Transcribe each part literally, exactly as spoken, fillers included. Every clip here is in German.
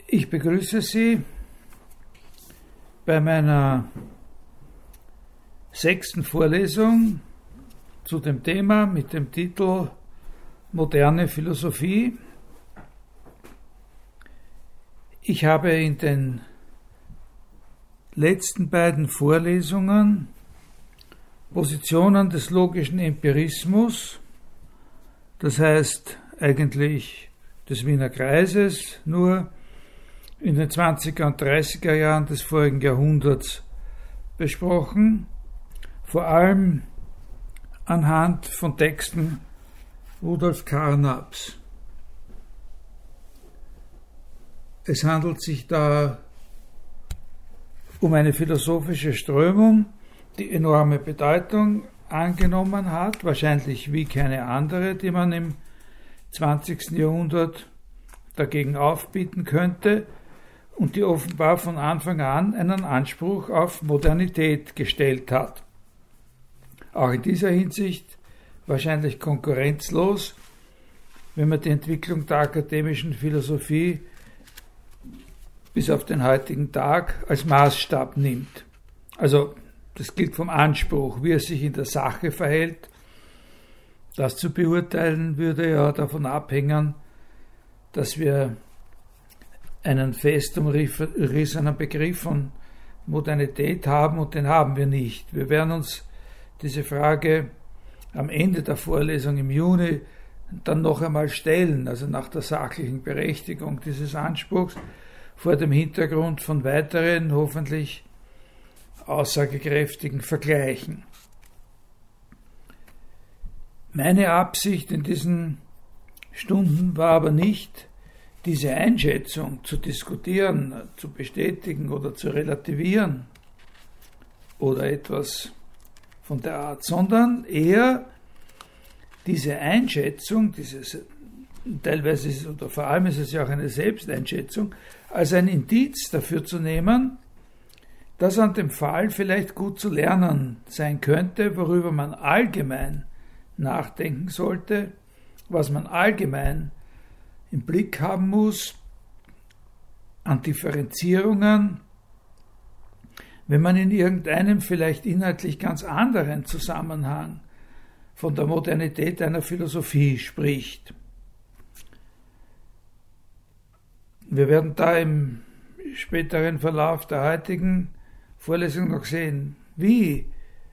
Ich begrüße Sie bei meiner sechsten Vorlesung zu dem Thema mit dem Titel Moderne Philosophie. Ich habe in den letzten beiden Vorlesungen Positionen des logischen Empirismus, das heißt eigentlich des Wiener Kreises, nur in den zwanziger und dreißiger Jahren des vorigen Jahrhunderts besprochen, vor allem anhand von Texten Rudolf Carnaps. Es handelt sich da um eine philosophische Strömung, die enorme Bedeutung angenommen hat, wahrscheinlich wie keine andere, die man im zwanzigsten Jahrhundert dagegen aufbieten könnte, und die offenbar von Anfang an einen Anspruch auf Modernität gestellt hat. Auch in dieser Hinsicht wahrscheinlich konkurrenzlos, wenn man die Entwicklung der akademischen Philosophie bis auf den heutigen Tag als Maßstab nimmt. Also das gilt vom Anspruch, wie er sich in der Sache verhält. Das zu beurteilen würde ja davon abhängen, dass wir einen fest umrissenen Begriff von Modernität haben, und den haben wir nicht. Wir werden uns diese Frage am Ende der Vorlesung im Juni dann noch einmal stellen, also nach der sachlichen Berechtigung dieses Anspruchs, vor dem Hintergrund von weiteren, hoffentlich aussagekräftigen Vergleichen. Meine Absicht in diesen Stunden war aber nicht, diese Einschätzung zu diskutieren, zu bestätigen oder zu relativieren oder etwas von der Art, sondern eher diese Einschätzung, dieses, teilweise ist, oder vor allem ist es ja auch eine Selbsteinschätzung, als ein Indiz dafür zu nehmen, dass an dem Fall vielleicht gut zu lernen sein könnte, worüber man allgemein nachdenken sollte, was man allgemein im Blick haben muss an Differenzierungen, wenn man in irgendeinem vielleicht inhaltlich ganz anderen Zusammenhang von der Modernität einer Philosophie spricht. Wir werden da im späteren Verlauf der heutigen Vorlesung noch sehen, wie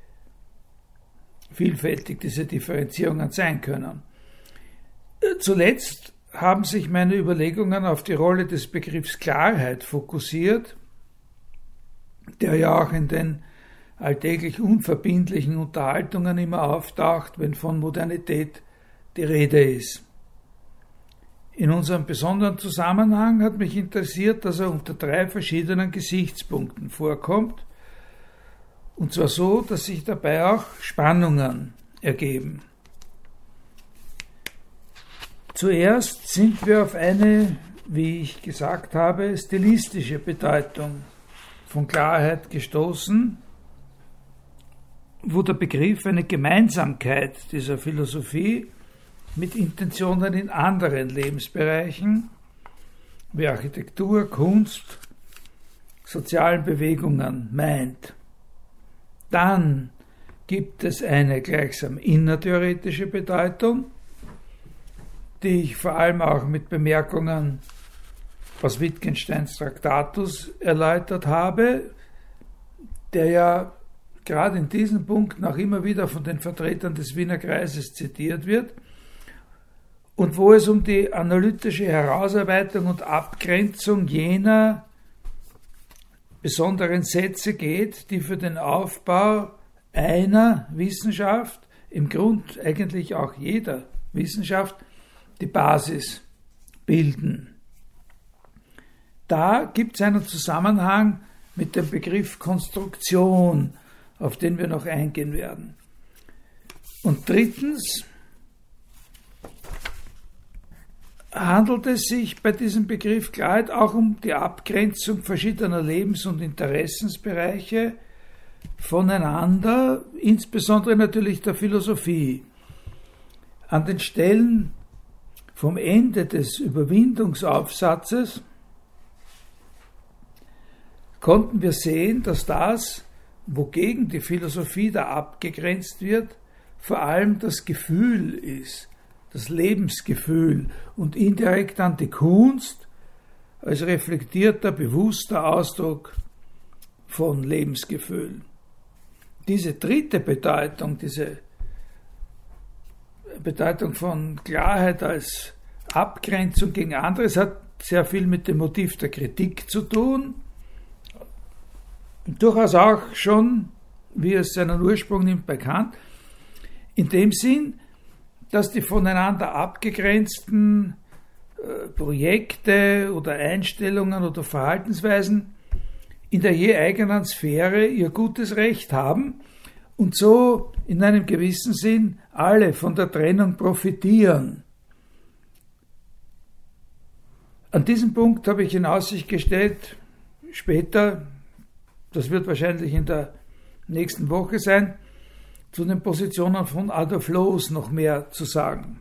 vielfältig diese Differenzierungen sein können. Zuletzt haben sich meine Überlegungen auf die Rolle des Begriffs Klarheit fokussiert, der ja auch in den alltäglich unverbindlichen Unterhaltungen immer auftaucht, wenn von Modernität die Rede ist. In unserem besonderen Zusammenhang hat mich interessiert, dass er unter drei verschiedenen Gesichtspunkten vorkommt, und zwar so, dass sich dabei auch Spannungen ergeben. Zuerst sind wir auf eine, wie ich gesagt habe, stilistische Bedeutung von Klarheit gestoßen, wo der Begriff eine Gemeinsamkeit dieser Philosophie mit Intentionen in anderen Lebensbereichen wie Architektur, Kunst, sozialen Bewegungen meint. Dann gibt es eine gleichsam innertheoretische Bedeutung, die ich vor allem auch mit Bemerkungen aus Wittgensteins Traktatus erläutert habe, der ja gerade in diesen Punkten auch immer wieder von den Vertretern des Wiener Kreises zitiert wird, und wo es um die analytische Herausarbeitung und Abgrenzung jener besonderen Sätze geht, die für den Aufbau einer Wissenschaft, im Grund eigentlich auch jeder Wissenschaft, die Basis bilden. Da gibt es einen Zusammenhang mit dem Begriff Konstruktion, auf den wir noch eingehen werden. Und drittens handelt es sich bei diesem Begriff Klarheit auch um die Abgrenzung verschiedener Lebens- und Interessensbereiche voneinander, insbesondere natürlich der Philosophie. An den Stellen vom Ende des Überwindungsaufsatzes konnten wir sehen, dass das, wogegen die Philosophie da abgegrenzt wird, vor allem das Gefühl ist, das Lebensgefühl und indirekt dann die Kunst als reflektierter, bewusster Ausdruck von Lebensgefühl. Diese dritte Bedeutung, diese Bedeutung von Klarheit als Abgrenzung gegen anderes, hat sehr viel mit dem Motiv der Kritik zu tun. Und durchaus auch schon, wie es seinen Ursprung nimmt, bei Kant, in dem Sinn, dass die voneinander abgegrenzten äh, Projekte oder Einstellungen oder Verhaltensweisen in der je eigenen Sphäre ihr gutes Recht haben und so in einem gewissen Sinn alle von der Trennung profitieren. An diesem Punkt habe ich in Aussicht gestellt, später, das wird wahrscheinlich in der nächsten Woche sein, zu den Positionen von Adolf Loos noch mehr zu sagen.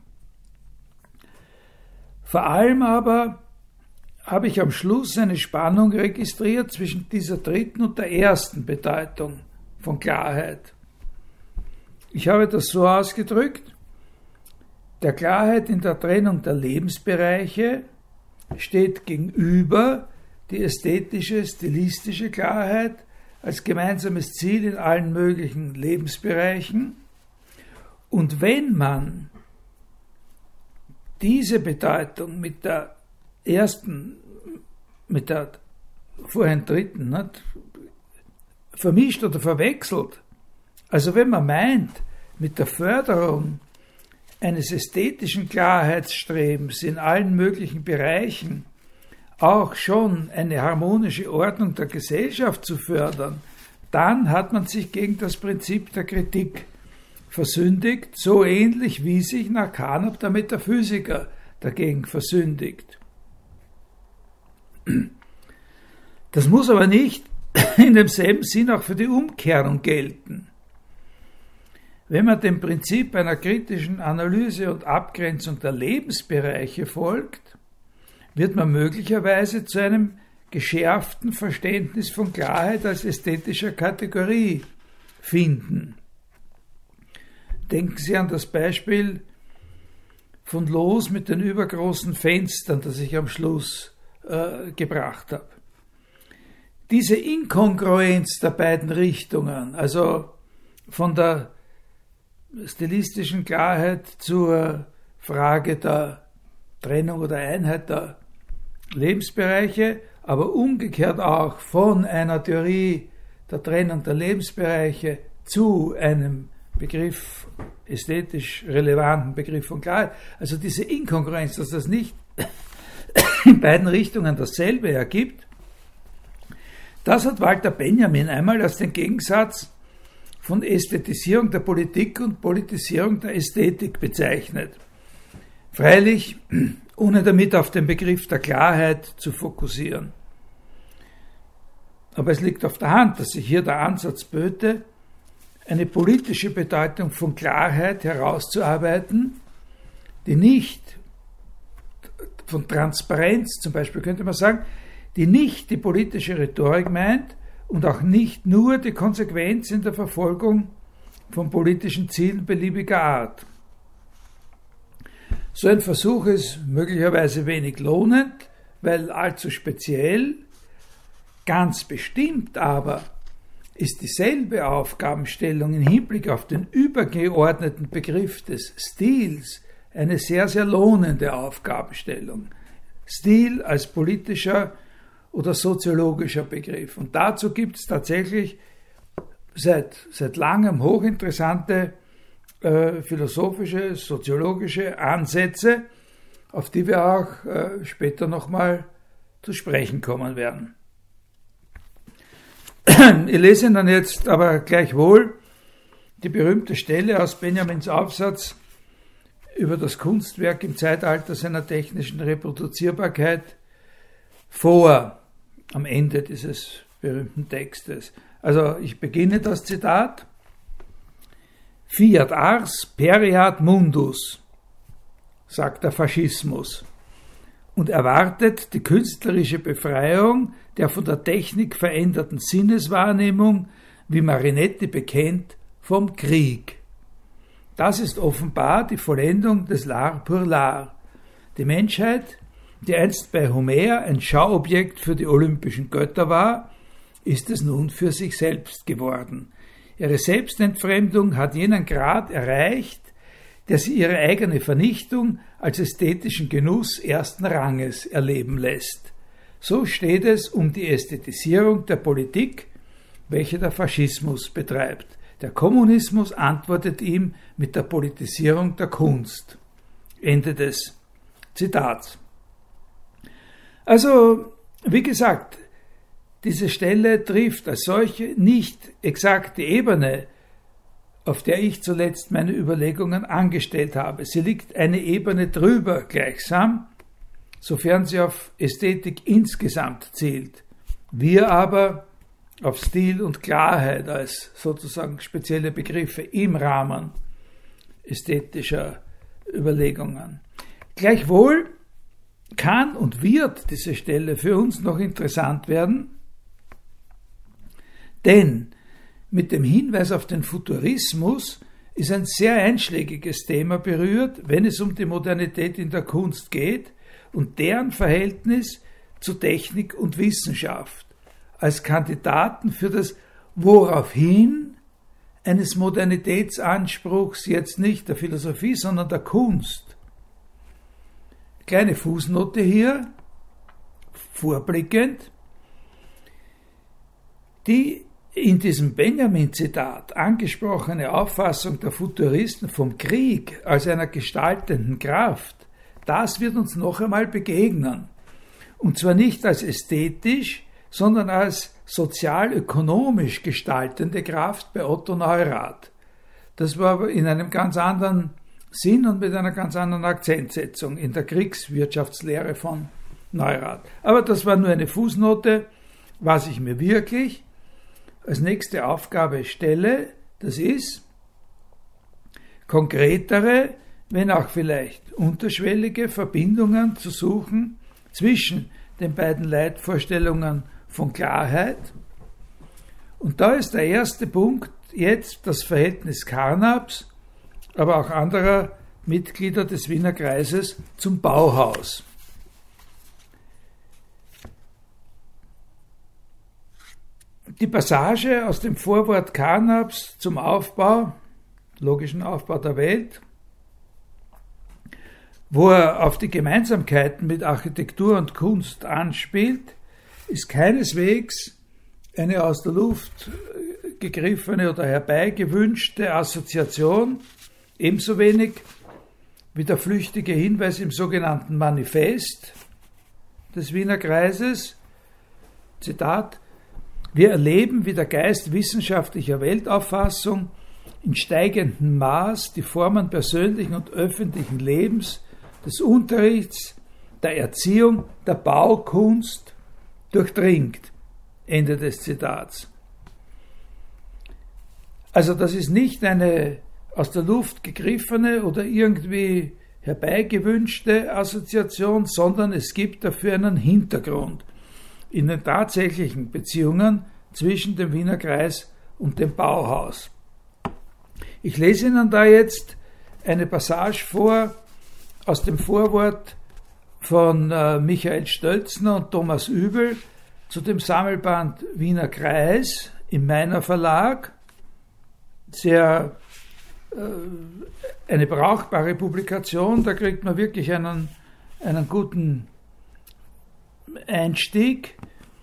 Vor allem aber habe ich am Schluss eine Spannung registriert zwischen dieser dritten und der ersten Bedeutung von Klarheit. Ich habe das so ausgedrückt: Der Klarheit in der Trennung der Lebensbereiche steht gegenüber die ästhetische, stilistische Klarheit als gemeinsames Ziel in allen möglichen Lebensbereichen. Und wenn man diese Bedeutung mit der ersten, mit der vorhin dritten, nicht, vermischt oder verwechselt, also wenn man meint, mit der Förderung eines ästhetischen Klarheitsstrebens in allen möglichen Bereichen auch schon eine harmonische Ordnung der Gesellschaft zu fördern, dann hat man sich gegen das Prinzip der Kritik versündigt, so ähnlich wie sich nach Carnap der Metaphysiker dagegen versündigt. Das muss aber nicht in demselben Sinn auch für die Umkehrung gelten. Wenn man dem Prinzip einer kritischen Analyse und Abgrenzung der Lebensbereiche folgt, wird man möglicherweise zu einem geschärften Verständnis von Klarheit als ästhetischer Kategorie finden. Denken Sie an das Beispiel von Loos mit den übergroßen Fenstern, das ich am Schluss äh, gebracht habe. Diese Inkongruenz der beiden Richtungen, also von der stilistischen Klarheit zur Frage der Trennung oder Einheit der Lebensbereiche, aber umgekehrt auch von einer Theorie der Trennung der Lebensbereiche zu einem Begriff, ästhetisch relevanten Begriff von Klarheit. Also diese Inkongruenz, dass das nicht in beiden Richtungen dasselbe ergibt, das hat Walter Benjamin einmal als den Gegensatz von Ästhetisierung der Politik und Politisierung der Ästhetik bezeichnet. Freilich, ohne damit auf den Begriff der Klarheit zu fokussieren. Aber es liegt auf der Hand, dass sich hier der Ansatz böte, eine politische Bedeutung von Klarheit herauszuarbeiten, die nicht von Transparenz zum Beispiel, könnte man sagen, die nicht die politische Rhetorik meint und auch nicht nur die Konsequenz in der Verfolgung von politischen Zielen beliebiger Art. So ein Versuch ist möglicherweise wenig lohnend, weil allzu speziell, ganz bestimmt aber ist dieselbe Aufgabenstellung im Hinblick auf den übergeordneten Begriff des Stils eine sehr, sehr lohnende Aufgabenstellung. Stil als politischer oder soziologischer Begriff. Und dazu gibt es tatsächlich seit, seit langem hochinteressante äh, philosophische, soziologische Ansätze, auf die wir auch äh, später nochmal zu sprechen kommen werden. Ich lese Ihnen jetzt aber gleichwohl die berühmte Stelle aus Benjamins Aufsatz über das Kunstwerk im Zeitalter seiner technischen Reproduzierbarkeit vor, am Ende dieses berühmten Textes. Also ich beginne das Zitat: Fiat ars, pereat mundus, sagt der Faschismus. und erwartet die künstlerische Befreiung der von der Technik veränderten Sinneswahrnehmung, wie Marinetti bekennt, vom Krieg. Das ist offenbar die Vollendung des L'art pour l'art. Die Menschheit, die einst bei Homer ein Schauobjekt für die olympischen Götter war, ist es nun für sich selbst geworden. Ihre Selbstentfremdung hat jenen Grad erreicht, der sie ihre eigene Vernichtung als ästhetischen Genuss ersten Ranges erleben lässt. So steht es um die Ästhetisierung der Politik, welche der Faschismus betreibt. Der Kommunismus antwortet ihm mit der Politisierung der Kunst. Ende des Zitats. Also, wie gesagt, diese Stelle trifft als solche nicht exakt die Ebene, auf der ich zuletzt meine Überlegungen angestellt habe. Sie liegt eine Ebene drüber gleichsam, sofern sie auf Ästhetik insgesamt zielt. Wir aber auf Stil und Klarheit als sozusagen spezielle Begriffe im Rahmen ästhetischer Überlegungen. Gleichwohl kann und wird diese Stelle für uns noch interessant werden, denn mit dem Hinweis auf den Futurismus ist ein sehr einschlägiges Thema berührt, wenn es um die Modernität in der Kunst geht und deren Verhältnis zu Technik und Wissenschaft als Kandidaten für das Woraufhin eines Modernitätsanspruchs jetzt nicht der Philosophie, sondern der Kunst. Kleine Fußnote hier, vorblickend. Die in diesem Benjamin-Zitat angesprochene Auffassung der Futuristen vom Krieg als einer gestaltenden Kraft, das wird uns noch einmal begegnen. Und zwar nicht als ästhetisch, sondern als sozial-ökonomisch gestaltende Kraft bei Otto Neurath. Das war aber in einem ganz anderen Sinn und mit einer ganz anderen Akzentsetzung in der Kriegswirtschaftslehre von Neurath. Aber das war nur eine Fußnote, was ich mir wirklich als nächste Aufgabe stelle, das ist, konkretere, wenn auch vielleicht unterschwellige Verbindungen zu suchen zwischen den beiden Leitvorstellungen von Klarheit. Und da ist der erste Punkt jetzt das Verhältnis Carnaps, aber auch anderer Mitglieder des Wiener Kreises zum Bauhaus. Die Passage aus dem Vorwort Carnaps zum Aufbau, logischen Aufbau der Welt, wo er auf die Gemeinsamkeiten mit Architektur und Kunst anspielt, ist keineswegs eine aus der Luft gegriffene oder herbeigewünschte Assoziation, ebenso wenig wie der flüchtige Hinweis im sogenannten Manifest des Wiener Kreises, Zitat, wir erleben, wie der Geist wissenschaftlicher Weltauffassung in steigendem Maß die Formen persönlichen und öffentlichen Lebens, des Unterrichts, der Erziehung, der Baukunst durchdringt. Ende des Zitats. Also das ist nicht eine aus der Luft gegriffene oder irgendwie herbeigewünschte Assoziation, sondern es gibt dafür einen Hintergrund in den tatsächlichen Beziehungen zwischen dem Wiener Kreis und dem Bauhaus. Ich lese Ihnen da jetzt eine Passage vor aus dem Vorwort von äh, Michael Stötzner und Thomas Übel zu dem Sammelband Wiener Kreis im Meiner Verlag. Sehr äh, eine brauchbare Publikation, da kriegt man wirklich einen, einen guten Einstieg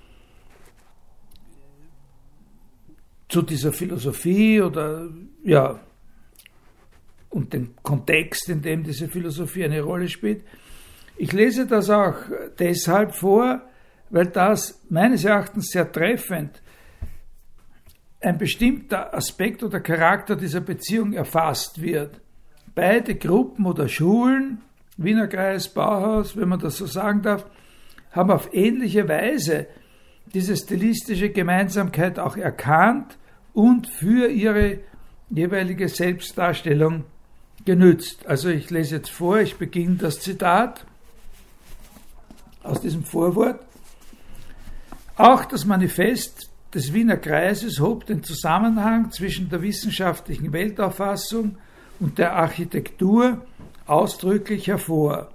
zu dieser Philosophie oder ja und dem Kontext, in dem diese Philosophie eine Rolle spielt. Ich lese das auch deshalb vor, weil das meines Erachtens sehr treffend ein bestimmter Aspekt oder Charakter dieser Beziehung erfasst wird. Beide Gruppen oder Schulen, Wiener Kreis, Bauhaus, wenn man das so sagen darf, haben auf ähnliche Weise diese stilistische Gemeinsamkeit auch erkannt und für ihre jeweilige Selbstdarstellung genützt. Also ich lese jetzt vor, ich beginne das Zitat. aus diesem Vorwort. Auch das Manifest des Wiener Kreises hob den Zusammenhang zwischen der wissenschaftlichen Weltauffassung und der Architektur ausdrücklich hervor.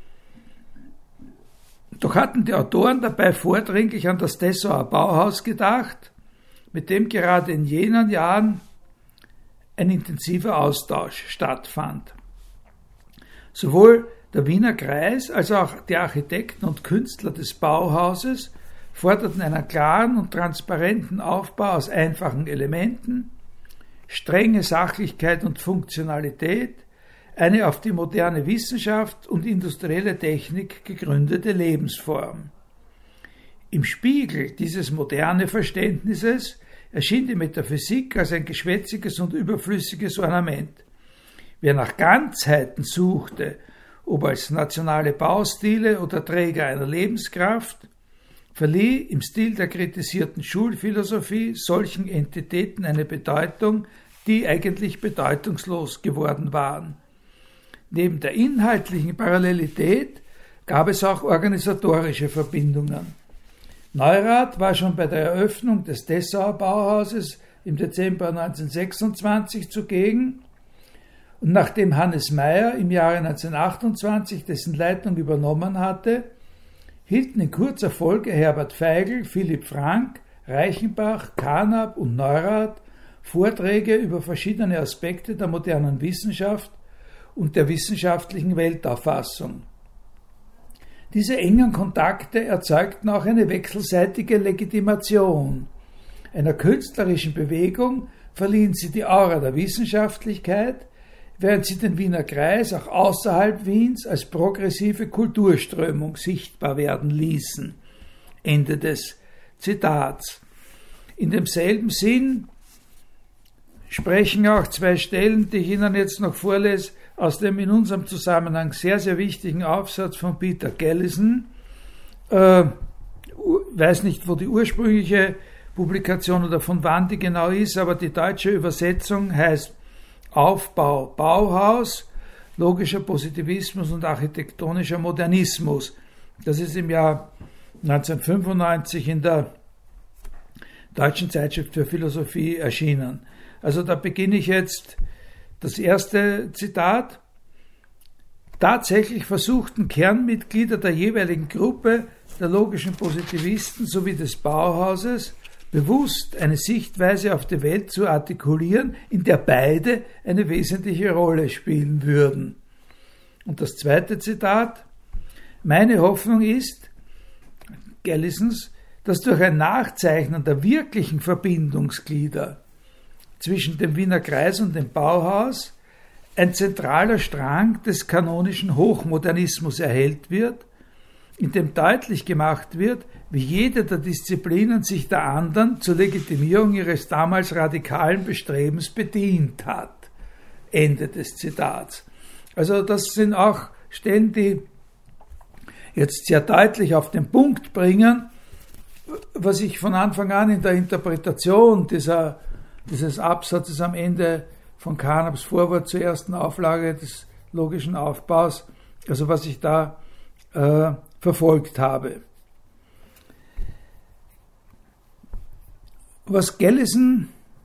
Doch hatten die Autoren dabei vordringlich an das Dessauer Bauhaus gedacht, mit dem gerade in jenen Jahren ein intensiver Austausch stattfand. Sowohl der Wiener Kreis als auch die Architekten und Künstler des Bauhauses forderten einen klaren und transparenten Aufbau aus einfachen Elementen, strenge Sachlichkeit und Funktionalität, eine auf die moderne Wissenschaft und industrielle Technik gegründete Lebensform. Im Spiegel dieses moderne Verständnisses erschien die Metaphysik als ein geschwätziges und überflüssiges Ornament. Wer nach Ganzheiten suchte, ob als nationale Baustile oder Träger einer Lebenskraft, verlieh im Stil der kritisierten Schulphilosophie solchen Entitäten eine Bedeutung, die eigentlich bedeutungslos geworden waren. Neben der inhaltlichen Parallelität gab es auch organisatorische Verbindungen. Neurath war schon bei der Eröffnung des Dessauer Bauhauses im Dezember neunzehnhundertsechsundzwanzig zugegen, und nachdem Hannes Meyer im Jahre neunzehnhundertachtundzwanzig dessen Leitung übernommen hatte, hielten in kurzer Folge Herbert Feigl, Philipp Frank, Reichenbach, Carnap und Neurath Vorträge über verschiedene Aspekte der modernen Wissenschaft und der wissenschaftlichen Weltauffassung. Diese engen Kontakte erzeugten auch eine wechselseitige Legitimation. Einer künstlerischen Bewegung verliehen sie die Aura der Wissenschaftlichkeit, während sie den Wiener Kreis auch außerhalb Wiens als progressive Kulturströmung sichtbar werden ließen. Ende des Zitats. In demselben Sinn sprechen auch zwei Stellen, die ich Ihnen jetzt noch vorlese, aus dem in unserem Zusammenhang sehr, sehr wichtigen Aufsatz von Peter Gallison. Äh, weiß nicht, wo die ursprüngliche Publikation oder von wann die genau ist, aber die deutsche Übersetzung heißt Aufbau Bauhaus, logischer Positivismus und architektonischer Modernismus. Das ist im Jahr neunzehnhundertfünfundneunzig in der Deutschen Zeitschrift für Philosophie erschienen. Also da beginne ich jetzt das erste Zitat. Tatsächlich versuchten Kernmitglieder der jeweiligen Gruppe der logischen Positivisten sowie des Bauhauses bewusst eine Sichtweise auf die Welt zu artikulieren, in der beide eine wesentliche Rolle spielen würden. Und das zweite Zitat: Meine Hoffnung ist, Gallisons, dass durch ein Nachzeichnen der wirklichen Verbindungsglieder zwischen dem Wiener Kreis und dem Bauhaus ein zentraler Strang des kanonischen Hochmodernismus erhellt wird, in dem deutlich gemacht wird, wie jede der Disziplinen sich der anderen zur Legitimierung ihres damals radikalen Bestrebens bedient hat. Ende des Zitats. Also das sind auch Stellen, die jetzt sehr deutlich auf den Punkt bringen, was ich von Anfang an in der Interpretation dieser, dieses Absatzes am Ende von Carnaps Vorwort zur ersten Auflage des logischen Aufbaus, also was ich da äh, verfolgt habe. Was Gallison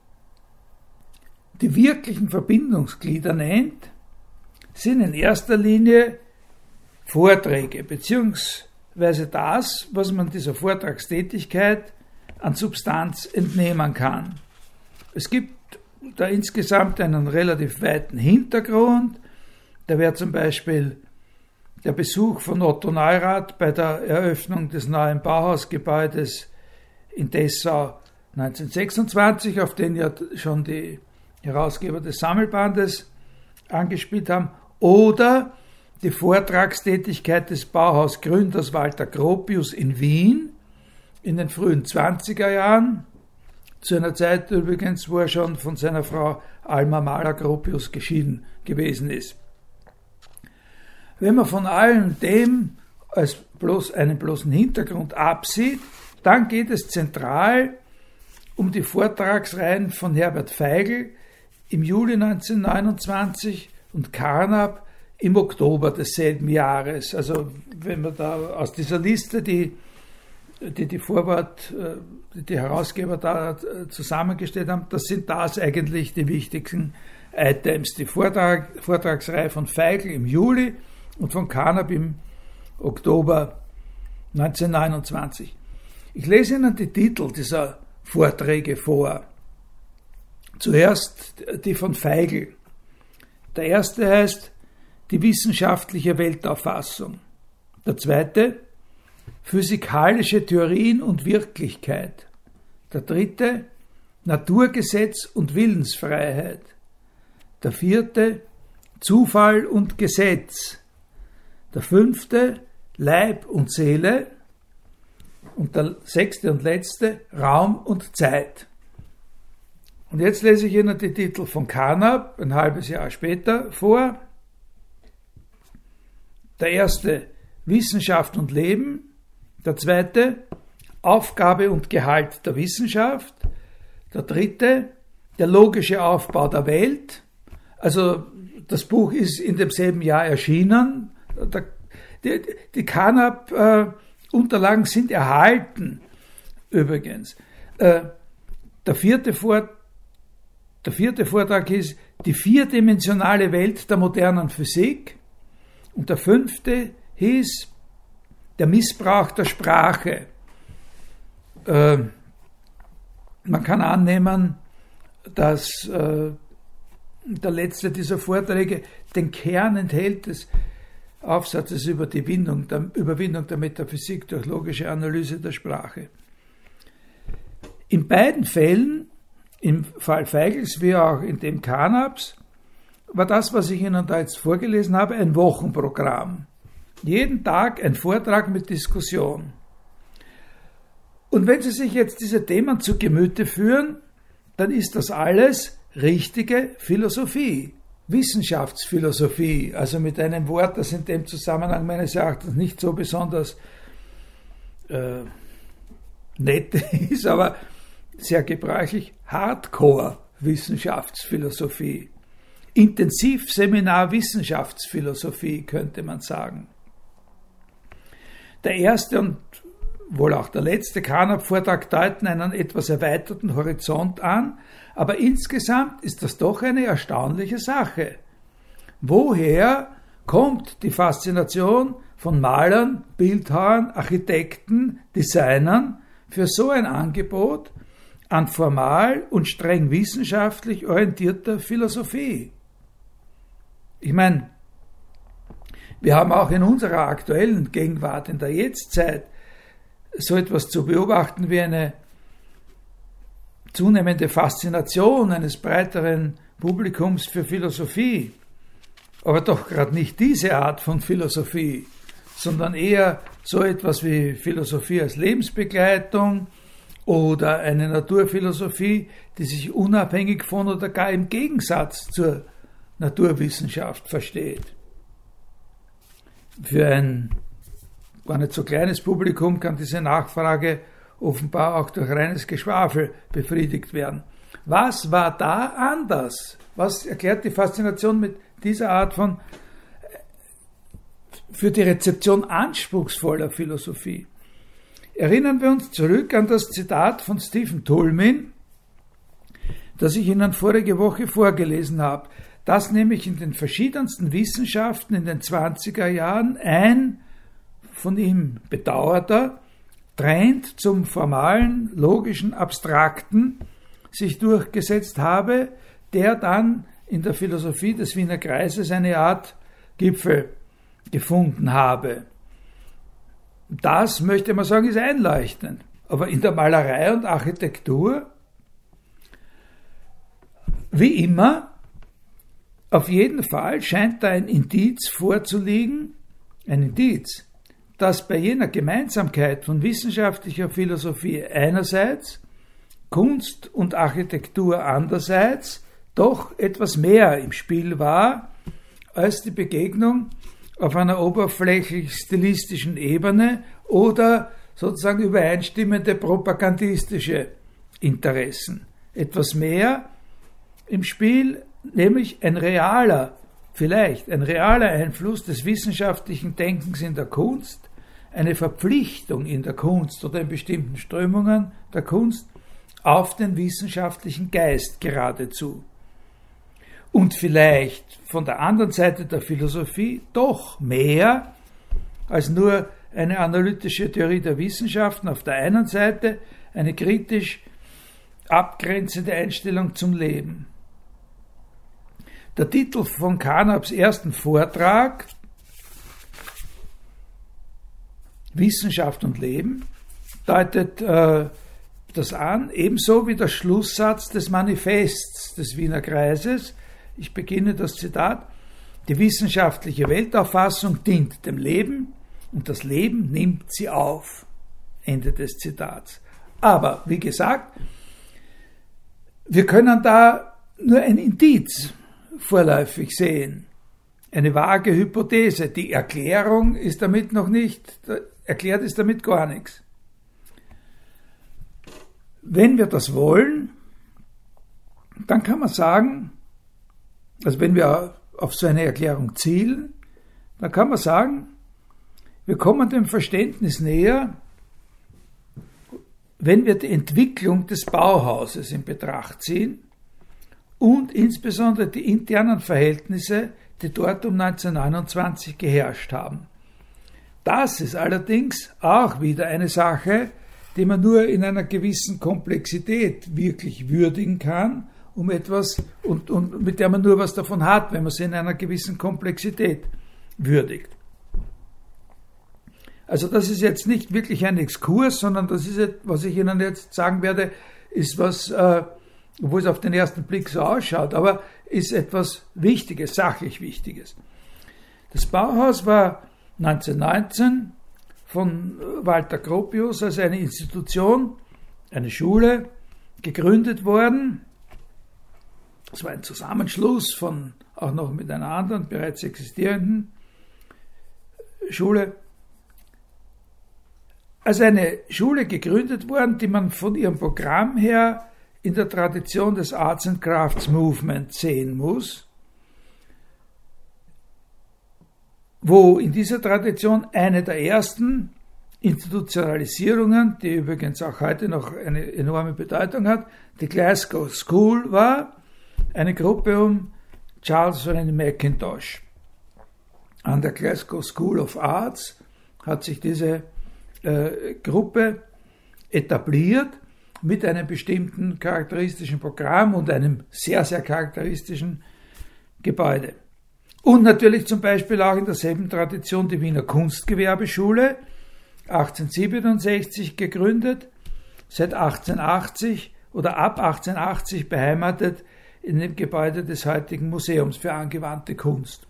die wirklichen Verbindungsglieder nennt, sind in erster Linie Vorträge, beziehungsweise das, was man dieser Vortragstätigkeit an Substanz entnehmen kann. Es gibt da insgesamt einen relativ weiten Hintergrund. Da wäre zum Beispiel der Besuch von Otto Neurath bei der Eröffnung des neuen Bauhausgebäudes in Dessau neunzehnhundertsechsundzwanzig, auf den ja schon die Herausgeber des Sammelbandes angespielt haben, oder die Vortragstätigkeit des Bauhausgründers Walter Gropius in Wien in den frühen zwanziger Jahren, zu einer Zeit übrigens, wo er schon von seiner Frau Alma Mahler Gropius geschieden gewesen ist. Wenn man von allem dem als bloß einen bloßen Hintergrund absieht, dann geht es zentral um die Vortragsreihen von Herbert Feigl im Juli neunzehnhundertneunundzwanzig und Carnap im Oktober desselben Jahres. Also wenn man da aus dieser Liste, die die, die Vorwort, die, die Herausgeber da zusammengestellt haben, das sind das eigentlich die wichtigsten Items. Die Vortrag, Vortragsreihe von Feigl im Juli und von Carnap im Oktober neunzehnhundertneunundzwanzig. Ich lese Ihnen die Titel dieser Vorträge vor. Zuerst die von Feigl. Der erste heißt Die wissenschaftliche Weltauffassung. Der zweite Physikalische Theorien und Wirklichkeit. Der dritte Naturgesetz und Willensfreiheit. Der vierte Zufall und Gesetz. Der fünfte Leib und Seele. Und der sechste und letzte Raum und Zeit. Und jetzt lese ich Ihnen die Titel von Carnap, ein halbes Jahr später, vor. Der erste Wissenschaft und Leben. Der zweite, Aufgabe und Gehalt der Wissenschaft. Der dritte, der logische Aufbau der Welt. Also das Buch ist in demselben Jahr erschienen. Die, die Carnap-Unterlagen äh, sind erhalten, übrigens. Äh, der, vierte Vor, der vierte Vortrag ist die vierdimensionale Welt der modernen Physik. Und der fünfte hieß Der Missbrauch der Sprache. Äh, man kann annehmen, dass äh, der letzte dieser Vorträge den Kern enthält des Aufsatzes über die Bindung, der Überwindung der Metaphysik durch logische Analyse der Sprache. In beiden Fällen, im Fall Feigls wie auch in dem Carnaps, war das, was ich Ihnen da jetzt vorgelesen habe, ein Wochenprogramm. Jeden Tag ein Vortrag mit Diskussion. Und wenn Sie sich jetzt diese Themen zu Gemüte führen, dann ist das alles richtige Philosophie, Wissenschaftsphilosophie, also mit einem Wort, das in dem Zusammenhang meines Erachtens nicht so besonders äh, nett ist, aber sehr gebräuchlich, Hardcore-Wissenschaftsphilosophie, Intensivseminar-Wissenschaftsphilosophie, könnte man sagen. Der erste und wohl auch der letzte Carnap-Vortrag deuten einen etwas erweiterten Horizont an, aber insgesamt ist das doch eine erstaunliche Sache. Woher kommt die Faszination von Malern, Bildhauern, Architekten, Designern für so ein Angebot an formal und streng wissenschaftlich orientierter Philosophie? Ich meine, wir haben auch in unserer aktuellen Gegenwart, in der Jetztzeit, so etwas zu beobachten wie eine zunehmende Faszination eines breiteren Publikums für Philosophie. Aber doch gerade nicht diese Art von Philosophie, sondern eher so etwas wie Philosophie als Lebensbegleitung oder eine Naturphilosophie, die sich unabhängig von oder gar im Gegensatz zur Naturwissenschaft versteht. Für ein gar nicht so kleines Publikum kann diese Nachfrage offenbar auch durch reines Geschwafel befriedigt werden. Was war da anders? Was erklärt die Faszination mit dieser Art von für die Rezeption anspruchsvoller Philosophie? Erinnern wir uns zurück an das Zitat von Stephen Toulmin, das ich Ihnen vorige Woche vorgelesen habe, dass nämlich in den verschiedensten Wissenschaften in den zwanziger Jahren ein von ihm bedauerter Trend zum formalen, logischen, abstrakten sich durchgesetzt habe, der dann in der Philosophie des Wiener Kreises eine Art Gipfel gefunden habe. Das, möchte man sagen, ist einleuchtend. Aber in der Malerei und Architektur, wie immer, auf jeden Fall scheint da ein Indiz vorzuliegen, ein Indiz, dass bei jener Gemeinsamkeit von wissenschaftlicher Philosophie einerseits, Kunst und Architektur andererseits, doch etwas mehr im Spiel war als die Begegnung auf einer oberflächlich stilistischen Ebene oder sozusagen übereinstimmende propagandistische Interessen. Etwas mehr im Spiel, nämlich ein realer vielleicht ein realer Einfluss des wissenschaftlichen Denkens in der Kunst, eine Verpflichtung in der Kunst oder in bestimmten Strömungen der Kunst auf den wissenschaftlichen Geist geradezu. Und vielleicht von der anderen Seite der Philosophie doch mehr als nur eine analytische Theorie der Wissenschaften auf der einen Seite, eine kritisch abgrenzende Einstellung zum Leben. Der Titel von Carnaps ersten Vortrag, Wissenschaft und Leben, deutet äh, das an, ebenso wie der Schlusssatz des Manifests des Wiener Kreises. Ich beginne das Zitat: Die wissenschaftliche Weltauffassung dient dem Leben und das Leben nimmt sie auf. Ende des Zitats. Aber, wie gesagt, wir können da nur ein Indiz vorläufig sehen. Eine vage Hypothese. Die Erklärung ist damit noch nicht, erklärt ist damit gar nichts. Wenn wir das wollen, dann kann man sagen, also wenn wir auf so eine Erklärung zielen, dann kann man sagen, wir kommen dem Verständnis näher, wenn wir die Entwicklung des Bauhauses in Betracht ziehen und insbesondere die internen Verhältnisse, die dort um neunzehnhundertneunundzwanzig geherrscht haben. Das ist allerdings auch wieder eine Sache, die man nur in einer gewissen Komplexität wirklich würdigen kann, um etwas und, und mit der man nur was davon hat, wenn man sie in einer gewissen Komplexität würdigt. Also das ist jetzt nicht wirklich ein Exkurs, sondern das ist, was ich Ihnen jetzt sagen werde, ist was, äh, obwohl es auf den ersten Blick so ausschaut, aber ist etwas Wichtiges, sachlich Wichtiges. Das Bauhaus war neunzehnhundertneunzehn von Walter Gropius als eine Institution, eine Schule, gegründet worden. Es war ein Zusammenschluss von auch noch mit einer anderen bereits existierenden Schule. Als eine Schule gegründet worden, die man von ihrem Programm her in der Tradition des Arts and Crafts Movement sehen muss, wo in dieser Tradition eine der ersten Institutionalisierungen, die übrigens auch heute noch eine enorme Bedeutung hat, die Glasgow School war, eine Gruppe um Charles Rennie Mackintosh. An der Glasgow School of Arts hat sich diese äh, Gruppe etabliert mit einem bestimmten charakteristischen Programm und einem sehr, sehr charakteristischen Gebäude. Und natürlich zum Beispiel auch in derselben Tradition die Wiener Kunstgewerbeschule, achtzehnhundertsiebenundsechzig gegründet, seit achtzehnhundertachtzig oder ab achtzehnhundertachtzig beheimatet in dem Gebäude des heutigen Museums für angewandte Kunst.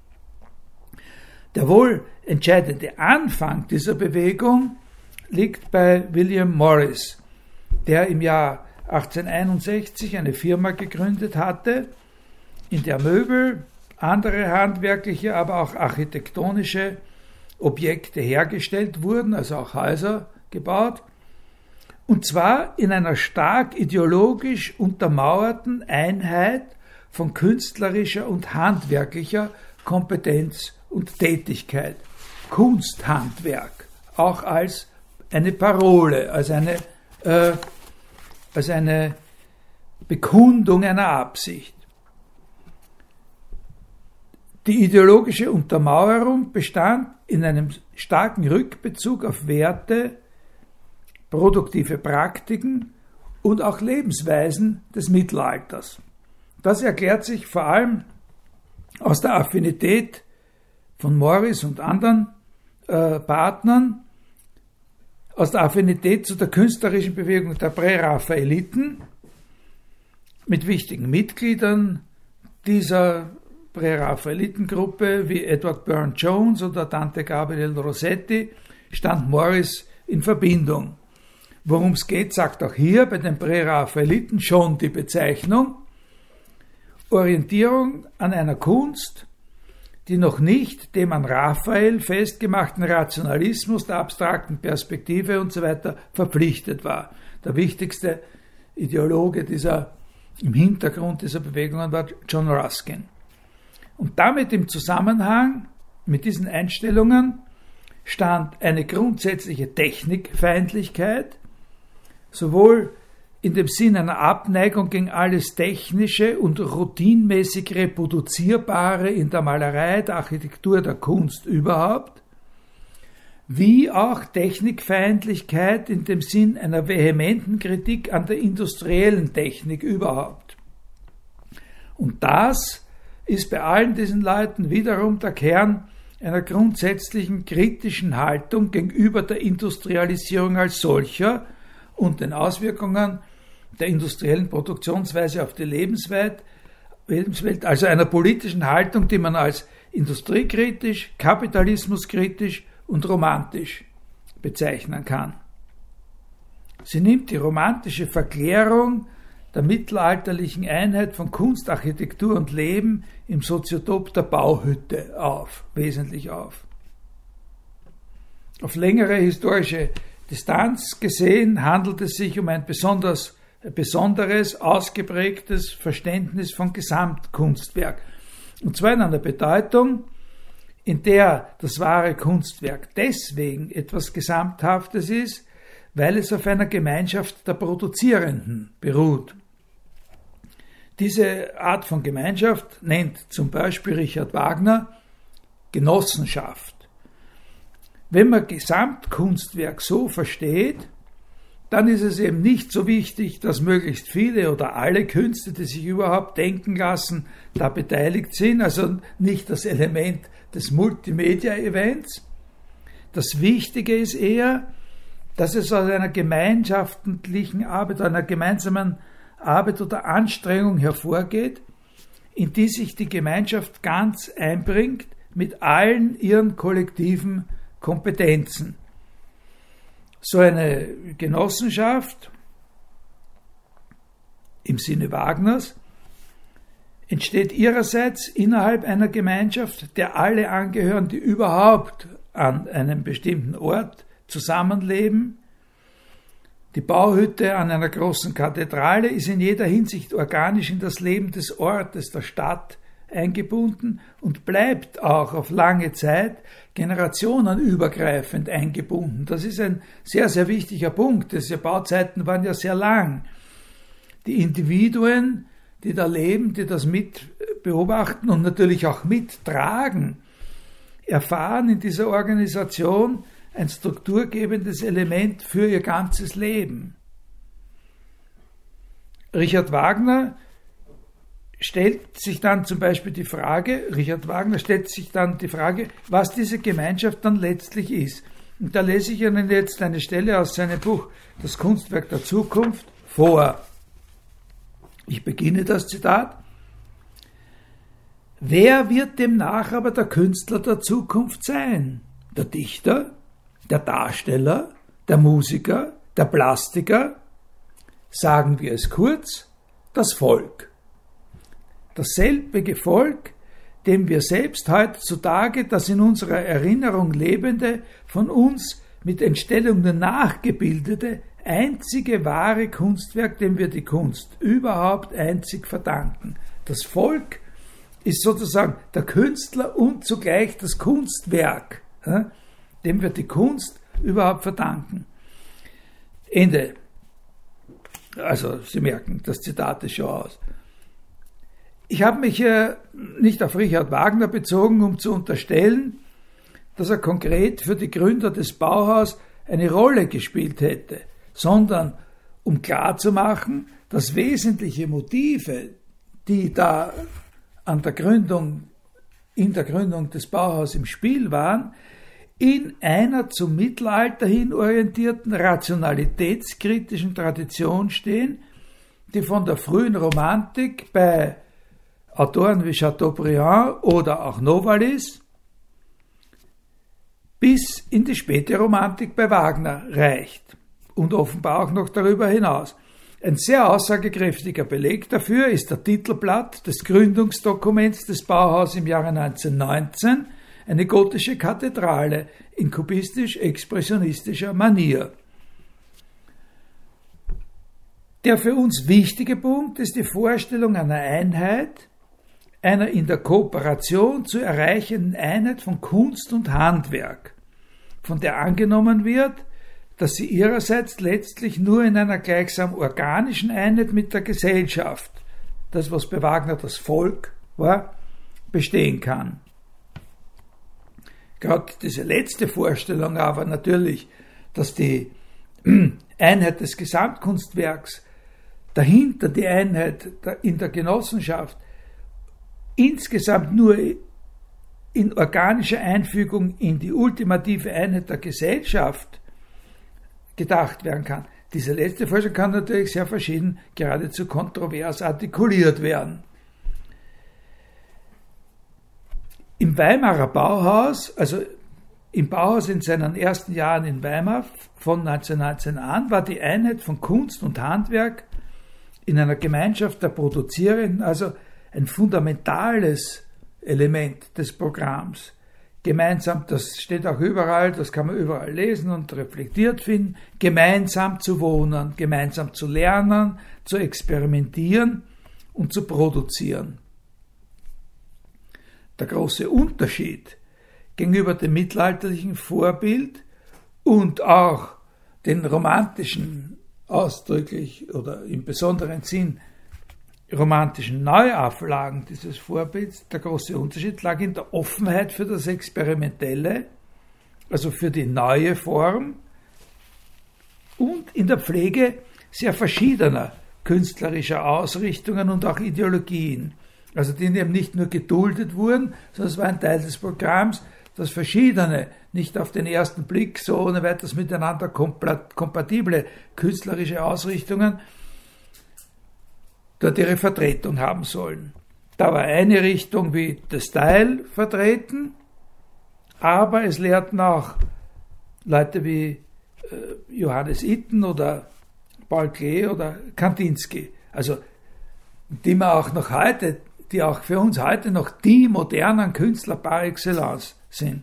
Der wohl entscheidende Anfang dieser Bewegung liegt bei William Morris, der im Jahr achtzehnhunderteinundsechzig eine Firma gegründet hatte, in der Möbel, andere handwerkliche, aber auch architektonische Objekte hergestellt wurden, also auch Häuser gebaut, und zwar in einer stark ideologisch untermauerten Einheit von künstlerischer und handwerklicher Kompetenz und Tätigkeit. Kunsthandwerk, auch als eine Parole, als eine, äh, als eine Bekundung einer Absicht. Die ideologische Untermauerung bestand in einem starken Rückbezug auf Werte, produktive Praktiken und auch Lebensweisen des Mittelalters. Das erklärt sich vor allem aus der Affinität von Morris und anderen äh, Partnern, aus der Affinität zu der künstlerischen Bewegung der Präraffaeliten mit wichtigen Mitgliedern dieser Präraffaelitengruppe wie Edward Burne-Jones oder Dante Gabriel Rossetti stand Morris in Verbindung. Worum es geht, sagt auch hier bei den Präraffaeliten schon die Bezeichnung: Orientierung an einer Kunst, die noch nicht dem an Raphael festgemachten Rationalismus, der abstrakten Perspektive usw. verpflichtet war. Der wichtigste Ideologe dieser, im Hintergrund dieser Bewegungen war John Ruskin. Und damit im Zusammenhang mit diesen Einstellungen stand eine grundsätzliche Technikfeindlichkeit, sowohl in dem Sinn einer Abneigung gegen alles Technische und routinmäßig Reproduzierbare in der Malerei, der Architektur, der Kunst überhaupt, wie auch Technikfeindlichkeit in dem Sinn einer vehementen Kritik an der industriellen Technik überhaupt. Und das ist bei allen diesen Leuten wiederum der Kern einer grundsätzlichen kritischen Haltung gegenüber der Industrialisierung als solcher und den Auswirkungen der industriellen Produktionsweise auf die Lebenswelt, also einer politischen Haltung, die man als industriekritisch, kapitalismuskritisch und romantisch bezeichnen kann. Sie nimmt die romantische Verklärung der mittelalterlichen Einheit von Kunst, Architektur und Leben im Soziotop der Bauhütte auf, wesentlich auf. Auf längere historische Distanz gesehen handelt es sich um ein besonders, besonderes, ausgeprägtes Verständnis von Gesamtkunstwerk. Und zwar in einer Bedeutung, in der das wahre Kunstwerk deswegen etwas Gesamthaftes ist, weil es auf einer Gemeinschaft der Produzierenden beruht. Diese Art von Gemeinschaft nennt zum Beispiel Richard Wagner Genossenschaft. Wenn man Gesamtkunstwerk so versteht, dann ist es eben nicht so wichtig, dass möglichst viele oder alle Künste, die sich überhaupt denken lassen, da beteiligt sind, also nicht das Element des Multimedia-Events. Das Wichtige ist eher, dass es aus einer gemeinschaftlichen Arbeit, einer gemeinsamen Arbeit oder Anstrengung hervorgeht, in die sich die Gemeinschaft ganz einbringt mit allen ihren kollektiven Kompetenzen. So eine Genossenschaft im Sinne Wagners entsteht ihrerseits innerhalb einer Gemeinschaft, der alle angehören, die überhaupt an einem bestimmten Ort zusammenleben. Die Bauhütte an einer großen Kathedrale ist in jeder Hinsicht organisch in das Leben des Ortes, der Stadt eingebunden und bleibt auch auf lange Zeit generationenübergreifend eingebunden. Das ist ein sehr, sehr wichtiger Punkt. Diese Bauzeiten waren ja sehr lang. Die Individuen, die da leben, die das mit beobachten und natürlich auch mittragen, erfahren in dieser Organisation ein strukturgebendes Element für ihr ganzes Leben. Richard Wagner stellt sich dann zum Beispiel die Frage, Richard Wagner stellt sich dann die Frage, was diese Gemeinschaft dann letztlich ist. Und da lese ich Ihnen jetzt eine Stelle aus seinem Buch Das Kunstwerk der Zukunft vor. Ich beginne das Zitat. Wer wird demnach aber der Künstler der Zukunft sein? Der Dichter? Der Darsteller? Der Musiker? Der Plastiker? Sagen wir es kurz, das Volk. Dasselbige Volk, dem wir selbst heutzutage das in unserer Erinnerung lebende, von uns mit Entstellungen nachgebildete, einzige wahre Kunstwerk, dem wir die Kunst überhaupt einzig verdanken. Das Volk ist sozusagen der Künstler und zugleich das Kunstwerk, dem wir die Kunst überhaupt verdanken. Ende. Also, Sie merken, das Zitat ist schon aus. Ich habe mich äh, nicht auf Richard Wagner bezogen, um zu unterstellen, dass er konkret für die Gründer des Bauhaus eine Rolle gespielt hätte, sondern um klarzumachen, dass wesentliche Motive, die da an der Gründung, in der Gründung des Bauhaus im Spiel waren, in einer zum Mittelalter hin orientierten rationalitätskritischen Tradition stehen, die von der frühen Romantik bei Autoren wie Chateaubriand oder auch Novalis bis in die späte Romantik bei Wagner reicht und offenbar auch noch darüber hinaus. Ein sehr aussagekräftiger Beleg dafür ist der Titelblatt des Gründungsdokuments des Bauhaus im Jahre neunzehnhundertneunzehn, eine gotische Kathedrale in kubistisch-expressionistischer Manier. Der für uns wichtige Punkt ist die Vorstellung einer Einheit, einer in der Kooperation zu erreichenden Einheit von Kunst und Handwerk, von der angenommen wird, dass sie ihrerseits letztlich nur in einer gleichsam organischen Einheit mit der Gesellschaft, das was bei Wagner das Volk war, bestehen kann. Gerade diese letzte Vorstellung aber natürlich, dass die Einheit des Gesamtkunstwerks dahinter die Einheit in der Genossenschaft insgesamt nur in organischer Einfügung in die ultimative Einheit der Gesellschaft gedacht werden kann. Diese letzte Vorstellung kann natürlich sehr verschieden, geradezu kontrovers artikuliert werden. Im Weimarer Bauhaus, also im Bauhaus in seinen ersten Jahren in Weimar von neunzehnhundertneunzehn an, war die Einheit von Kunst und Handwerk in einer Gemeinschaft der Produzierenden also ein fundamentales Element des Programms. Gemeinsam, das steht auch überall, das kann man überall lesen und reflektiert finden, gemeinsam zu wohnen, gemeinsam zu lernen, zu experimentieren und zu produzieren. Der große Unterschied gegenüber dem mittelalterlichen Vorbild und auch den romantischen, ausdrücklich oder im besonderen Sinn romantischen Neuauflagen dieses Vorbilds, der große Unterschied lag in der Offenheit für das Experimentelle, also für die neue Form, und in der Pflege sehr verschiedener künstlerischer Ausrichtungen und auch Ideologien. Also die eben nicht nur geduldet wurden, sondern es war ein Teil des Programms, dass verschiedene, nicht auf den ersten Blick so ohne weiteres miteinander kompatible künstlerische Ausrichtungen dort ihre Vertretung haben sollen. Da war eine Richtung wie der Style vertreten, aber es lehrten auch Leute wie äh, Johannes Itten oder Paul Klee oder Kandinsky, also die man auch noch heute, die auch für uns heute noch die modernen Künstler par excellence sind,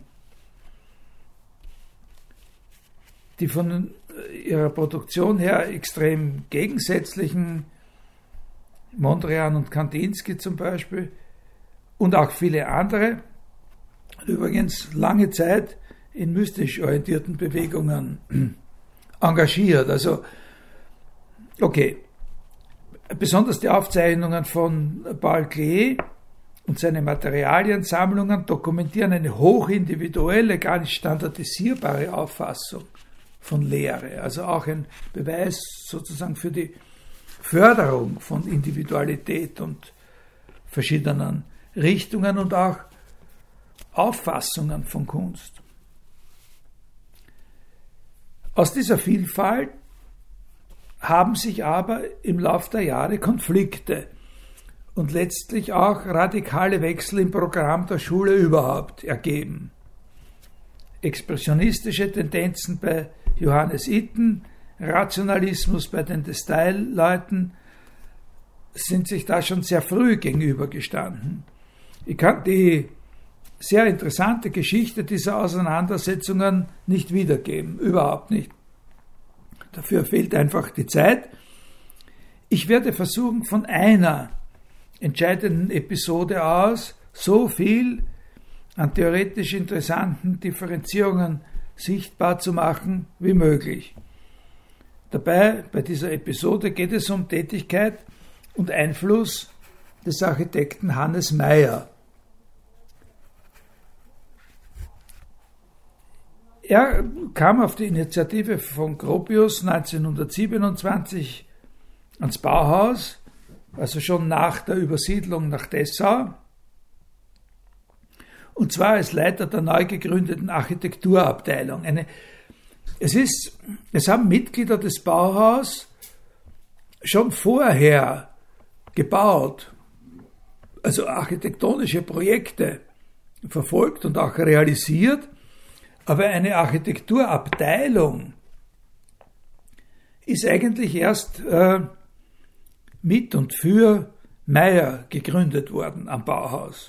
die von ihrer Produktion her extrem gegensätzlichen Mondrian und Kandinsky zum Beispiel und auch viele andere, übrigens lange Zeit in mystisch orientierten Bewegungen engagiert. Also, okay, besonders die Aufzeichnungen von Paul Klee und seine Materialiensammlungen dokumentieren eine hochindividuelle, gar nicht standardisierbare Auffassung von Lehre, also auch ein Beweis sozusagen für die Förderung von Individualität und verschiedenen Richtungen und auch Auffassungen von Kunst. Aus dieser Vielfalt haben sich aber im Laufe der Jahre Konflikte und letztlich auch radikale Wechsel im Programm der Schule überhaupt ergeben. Expressionistische Tendenzen bei Johannes Itten, Rationalismus bei den De-Style-Leuten sind sich da schon sehr früh gegenübergestanden. Ich kann die sehr interessante Geschichte dieser Auseinandersetzungen nicht wiedergeben, überhaupt nicht. Dafür fehlt einfach die Zeit. Ich werde versuchen, von einer entscheidenden Episode aus so viel an theoretisch interessanten Differenzierungen sichtbar zu machen wie möglich. Dabei, bei dieser Episode, geht es um Tätigkeit und Einfluss des Architekten Hannes Meyer. Er kam auf die Initiative von Gropius neunzehnhundertsiebenundzwanzig ans Bauhaus, also schon nach der Übersiedlung nach Dessau, und zwar als Leiter der neu gegründeten Architekturabteilung. Eine, es, ist, es haben Mitglieder des Bauhaus schon vorher gebaut, also architektonische Projekte verfolgt und auch realisiert, aber eine Architekturabteilung ist eigentlich erst äh, mit und für Meyer gegründet worden am Bauhaus.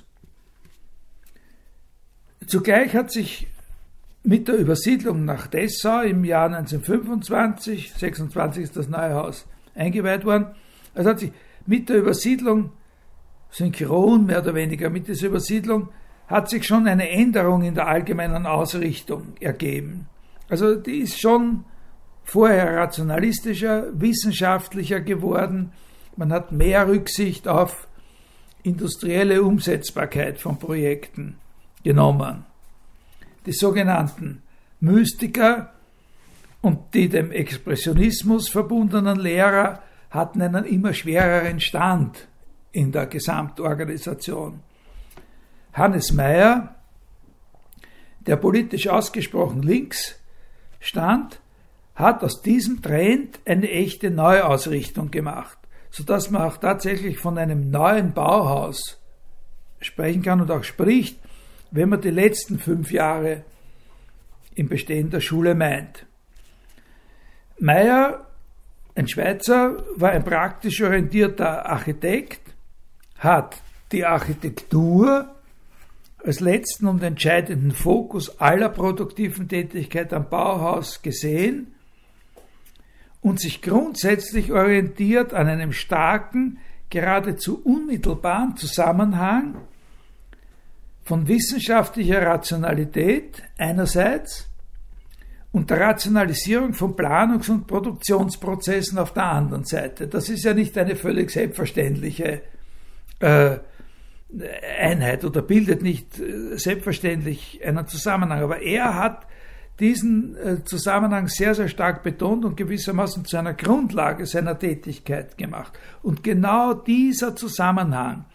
Zugleich hat sich mit der Übersiedlung nach Dessau im Jahr neunzehnhundertfünfundzwanzig, sechsundzwanzig ist das neue Haus eingeweiht worden, also hat sich mit der Übersiedlung synchron mehr oder weniger mit dieser Übersiedlung, hat sich schon eine Änderung in der allgemeinen Ausrichtung ergeben. Also die ist schon vorher rationalistischer, wissenschaftlicher geworden. Man hat mehr Rücksicht auf industrielle Umsetzbarkeit von Projekten genommen. Die sogenannten Mystiker und die dem Expressionismus verbundenen Lehrer hatten einen immer schwereren Stand in der Gesamtorganisation. Hannes Meyer, der politisch ausgesprochen links stand, hat aus diesem Trend eine echte Neuausrichtung gemacht, sodass man auch tatsächlich von einem neuen Bauhaus sprechen kann und auch spricht, wenn man die letzten fünf Jahre im Bestehen der Schule meint. Meyer, ein Schweizer, war ein praktisch orientierter Architekt, hat die Architektur als letzten und entscheidenden Fokus aller produktiven Tätigkeit am Bauhaus gesehen und sich grundsätzlich orientiert an einem starken, geradezu unmittelbaren Zusammenhang von wissenschaftlicher Rationalität einerseits und der Rationalisierung von Planungs- und Produktionsprozessen auf der anderen Seite. Das ist ja nicht eine völlig selbstverständliche äh, Einheit oder bildet nicht äh, selbstverständlich einen Zusammenhang, aber er hat diesen äh, Zusammenhang sehr, sehr stark betont und gewissermaßen zu einer Grundlage seiner Tätigkeit gemacht. Und genau dieser Zusammenhang,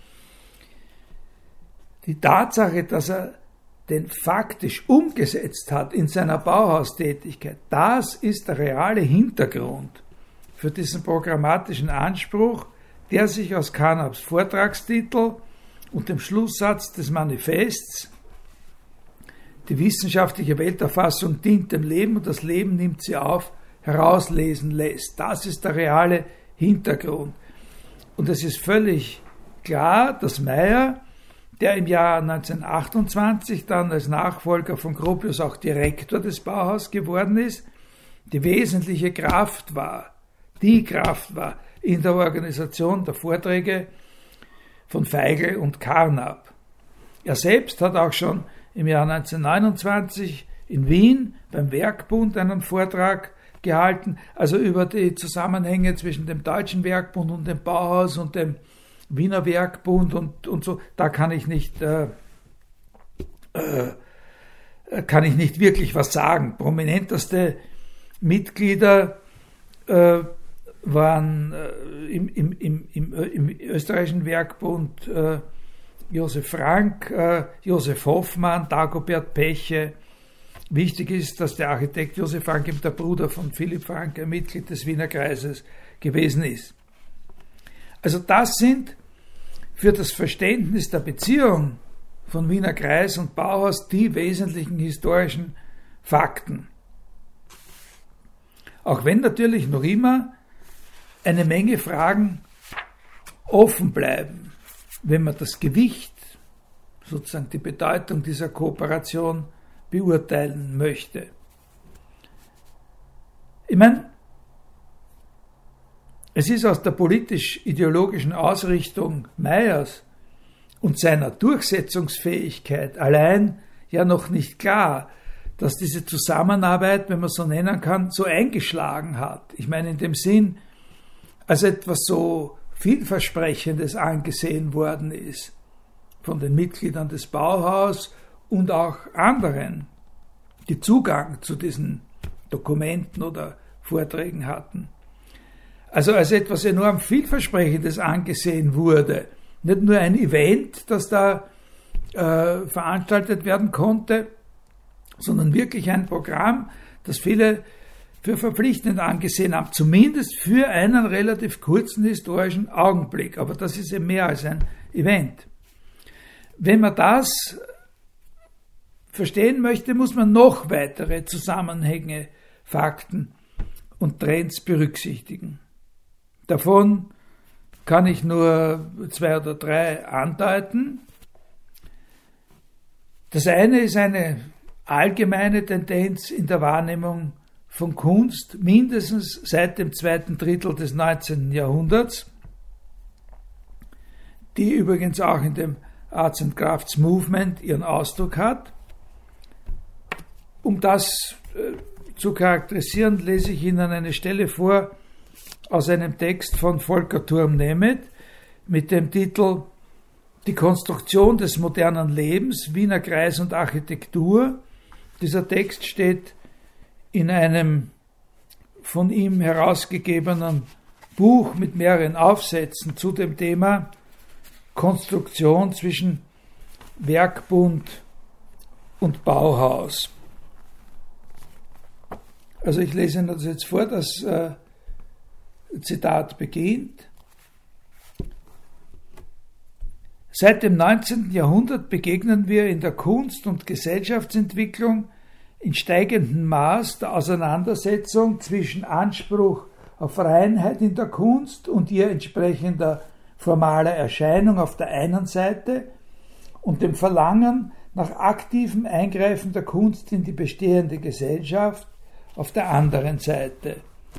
die Tatsache, dass er den faktisch umgesetzt hat in seiner Bauhaustätigkeit, das ist der reale Hintergrund für diesen programmatischen Anspruch, der sich aus Carnaps Vortragstitel und dem Schlusssatz des Manifests, die wissenschaftliche Welterfassung dient dem Leben und das Leben nimmt sie auf, herauslesen lässt. Das ist der reale Hintergrund. Und es ist völlig klar, dass Meyer, der im Jahr neunzehnhundertachtundzwanzig dann als Nachfolger von Gropius auch Direktor des Bauhaus geworden ist, die wesentliche Kraft war, die Kraft war in der Organisation der Vorträge von Feigl und Carnap. Er selbst hat auch schon im Jahr neunzehnhundertneunundzwanzig in Wien beim Werkbund einen Vortrag gehalten, also über die Zusammenhänge zwischen dem Deutschen Werkbund und dem Bauhaus und dem Wiener Werkbund und, und so. Da kann ich nicht äh, äh, kann ich nicht wirklich was sagen. Prominenteste Mitglieder äh, waren äh, im, im, im, im, im österreichischen Werkbund äh, Josef Frank, äh, Josef Hoffmann, Dagobert Peche. Wichtig ist, dass der Architekt Josef Frank eben der Bruder von Philipp Frank, ein Mitglied des Wiener Kreises gewesen ist. Also das sind für das Verständnis der Beziehung von Wiener Kreis und Bauhaus die wesentlichen historischen Fakten. Auch wenn natürlich noch immer eine Menge Fragen offen bleiben, wenn man das Gewicht, sozusagen die Bedeutung dieser Kooperation beurteilen möchte. Ich meine, es ist aus der politisch-ideologischen Ausrichtung Meyers und seiner Durchsetzungsfähigkeit allein ja noch nicht klar, dass diese Zusammenarbeit, wenn man so nennen kann, so eingeschlagen hat. Ich meine in dem Sinn, als etwas so Vielversprechendes angesehen worden ist von den Mitgliedern des Bauhaus und auch anderen, die Zugang zu diesen Dokumenten oder Vorträgen hatten. Also als etwas enorm Vielversprechendes angesehen wurde. Nicht nur ein Event, das da äh, veranstaltet werden konnte, sondern wirklich ein Programm, das viele für verpflichtend angesehen haben, zumindest für einen relativ kurzen historischen Augenblick. Aber das ist eben mehr als ein Event. Wenn man das verstehen möchte, muss man noch weitere Zusammenhänge, Fakten und Trends berücksichtigen. Davon kann ich nur zwei oder drei andeuten. Das eine ist eine allgemeine Tendenz in der Wahrnehmung von Kunst, mindestens seit dem zweiten Drittel des neunzehnten Jahrhunderts, die übrigens auch in dem Arts and Crafts Movement ihren Ausdruck hat. Um das äh, zu charakterisieren, lese ich Ihnen eine Stelle vor aus einem Text von Volker Thurm-Nemeth mit dem Titel Die Konstruktion des modernen Lebens, Wiener Kreis und Architektur. Dieser Text steht in einem von ihm herausgegebenen Buch mit mehreren Aufsätzen zu dem Thema Konstruktion zwischen Werkbund und Bauhaus. Also ich lese Ihnen das jetzt vor, das äh, Zitat beginnt. Seit dem neunzehnten Jahrhundert begegnen wir in der Kunst- und Gesellschaftsentwicklung in steigendem Maß der Auseinandersetzung zwischen Anspruch auf Reinheit in der Kunst und ihr entsprechender formaler Erscheinung auf der einen Seite und dem Verlangen nach aktivem Eingreifen der Kunst in die bestehende Gesellschaft auf der anderen Seite.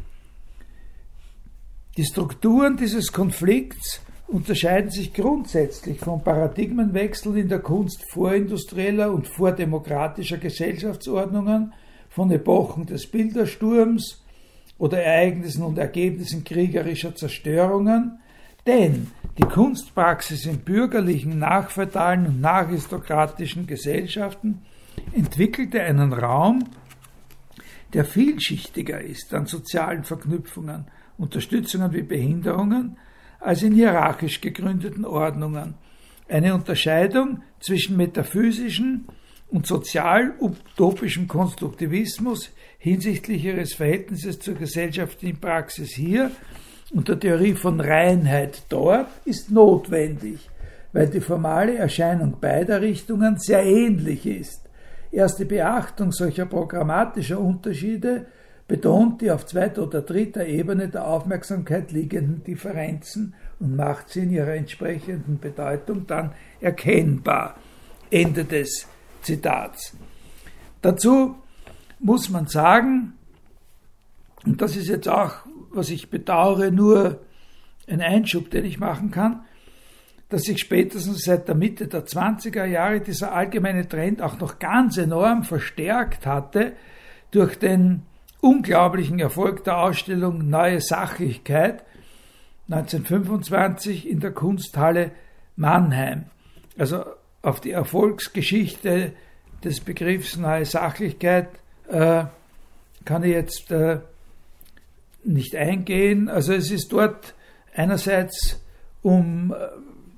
Die Strukturen dieses Konflikts unterscheiden sich grundsätzlich vom Paradigmenwechsel in der Kunst vorindustrieller und vordemokratischer Gesellschaftsordnungen, von Epochen des Bildersturms oder Ereignissen und Ergebnissen kriegerischer Zerstörungen, denn die Kunstpraxis in bürgerlichen, nachfeudalen und nacharistokratischen Gesellschaften entwickelte einen Raum, der vielschichtiger ist an sozialen Verknüpfungen, Unterstützungen wie Behinderungen, als in hierarchisch gegründeten Ordnungen. Eine Unterscheidung zwischen metaphysischen und sozial-utopischem Konstruktivismus hinsichtlich ihres Verhältnisses zur gesellschaftlichen Praxis hier und der Theorie von Reinheit dort ist notwendig, weil die formale Erscheinung beider Richtungen sehr ähnlich ist. Erst die Beachtung solcher programmatischer Unterschiede betont die auf zweiter oder dritter Ebene der Aufmerksamkeit liegenden Differenzen und macht sie in ihrer entsprechenden Bedeutung dann erkennbar. Ende des Zitats. Dazu muss man sagen, und das ist jetzt auch, was ich bedauere, nur ein Einschub, den ich machen kann, dass sich spätestens seit der Mitte der zwanziger Jahre dieser allgemeine Trend auch noch ganz enorm verstärkt hatte durch den unglaublichen Erfolg der Ausstellung Neue Sachlichkeit neunzehnhundertfünfundzwanzig in der Kunsthalle Mannheim. Also auf die Erfolgsgeschichte des Begriffs Neue Sachlichkeit äh, kann ich jetzt äh, nicht eingehen. Also es ist dort einerseits um äh,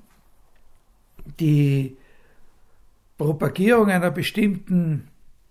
die Propagierung einer bestimmten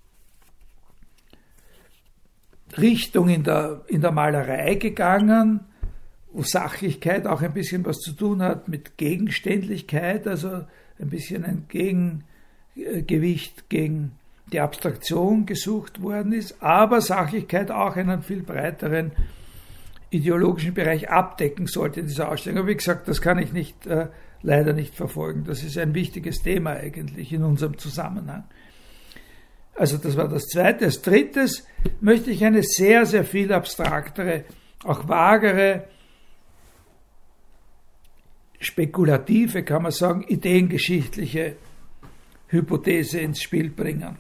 Richtung in der, in der Malerei gegangen, wo Sachlichkeit auch ein bisschen was zu tun hat mit Gegenständlichkeit, also ein bisschen ein Gegengewicht gegen die Abstraktion gesucht worden ist, aber Sachlichkeit auch einen viel breiteren ideologischen Bereich abdecken sollte in dieser Ausstellung. Aber wie gesagt, das kann ich nicht, äh, leider nicht verfolgen. Das ist ein wichtiges Thema eigentlich in unserem Zusammenhang. Also das war das Zweite. Als Drittes möchte ich eine sehr, sehr viel abstraktere, auch vagere, spekulative, kann man sagen, ideengeschichtliche Hypothese ins Spiel bringen.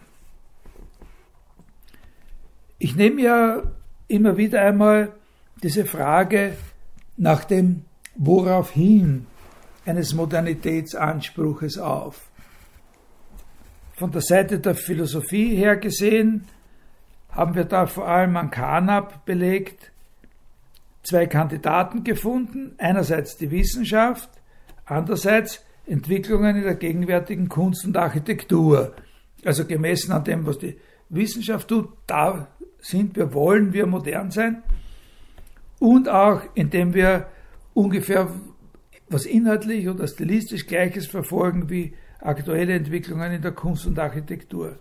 Ich nehme ja immer wieder einmal diese Frage nach dem Woraufhin eines Modernitätsanspruches auf. Von der Seite der Philosophie her gesehen haben wir da vor allem an Carnap belegt zwei Kandidaten gefunden, einerseits die Wissenschaft, andererseits Entwicklungen in der gegenwärtigen Kunst und Architektur. Also gemessen an dem, was die Wissenschaft tut, da sind wir, wollen wir modern sein und auch indem wir ungefähr was inhaltlich oder stilistisch Gleiches verfolgen wie aktuelle Entwicklungen in der Kunst und Architektur.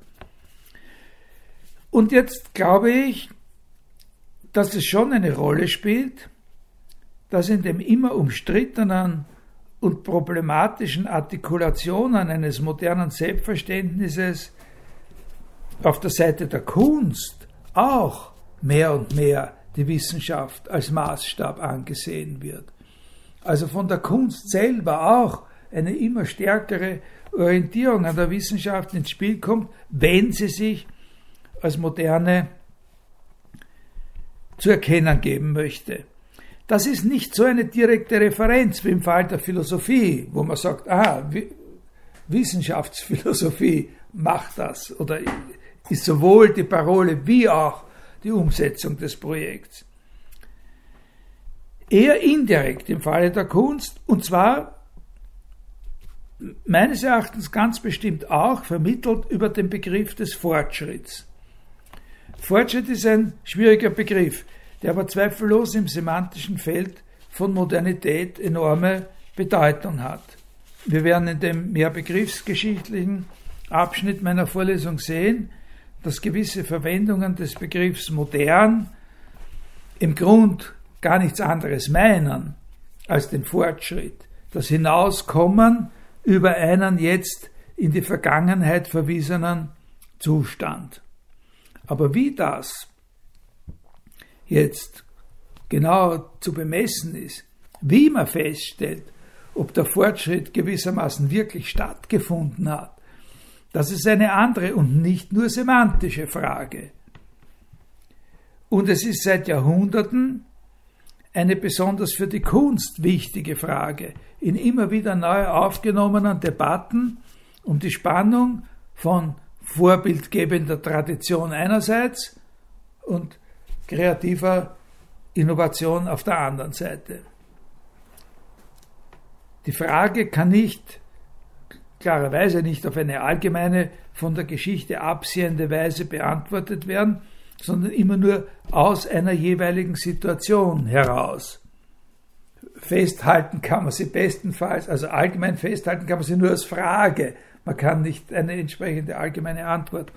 Und jetzt glaube ich, dass es schon eine Rolle spielt, dass in dem immer umstrittenen und problematischen Artikulationen eines modernen Selbstverständnisses auf der Seite der Kunst auch mehr und mehr die Wissenschaft als Maßstab angesehen wird. Also von der Kunst selber auch eine immer stärkere Orientierung an der Wissenschaft ins Spiel kommt, wenn sie sich als moderne zu erkennen geben möchte. Das ist nicht so eine direkte Referenz wie im Fall der Philosophie, wo man sagt, ah, Wissenschaftsphilosophie macht das oder ist sowohl die Parole wie auch die Umsetzung des Projekts. Eher indirekt im Falle der Kunst, und zwar meines Erachtens ganz bestimmt auch vermittelt über den Begriff des Fortschritts. Fortschritt ist ein schwieriger Begriff, der aber zweifellos im semantischen Feld von Modernität enorme Bedeutung hat. Wir werden in dem mehr begriffsgeschichtlichen Abschnitt meiner Vorlesung sehen, dass gewisse Verwendungen des Begriffs modern im Grund gar nichts anderes meinen als den Fortschritt, das Hinauskommen über einen jetzt in die Vergangenheit verwiesenen Zustand. Aber wie das jetzt genau zu bemessen ist, wie man feststellt, ob der Fortschritt gewissermaßen wirklich stattgefunden hat, das ist eine andere und nicht nur semantische Frage. Und es ist seit Jahrhunderten eine besonders für die Kunst wichtige Frage in immer wieder neu aufgenommenen Debatten um die Spannung von vorbildgebender Tradition einerseits und kreativer Innovation auf der anderen Seite. Die Frage kann nicht, klarerweise nicht auf eine allgemeine, von der Geschichte absehende Weise beantwortet werden, sondern immer nur aus einer jeweiligen Situation heraus. Festhalten kann man sie bestenfalls, also allgemein festhalten kann man sie nur als Frage. Man kann nicht eine entsprechende allgemeine Antwort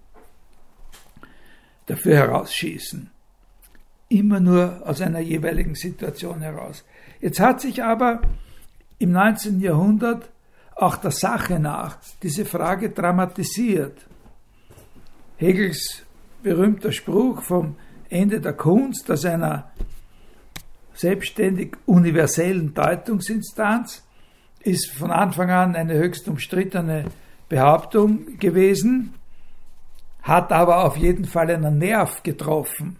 dafür herausschießen. Immer nur aus einer jeweiligen Situation heraus. Jetzt hat sich aber im neunzehnten Jahrhundert auch der Sache nach diese Frage dramatisiert. Hegels berühmter Spruch vom Ende der Kunst als einer selbstständig universellen Deutungsinstanz ist von Anfang an eine höchst umstrittene Behauptung gewesen, hat aber auf jeden Fall einen Nerv getroffen.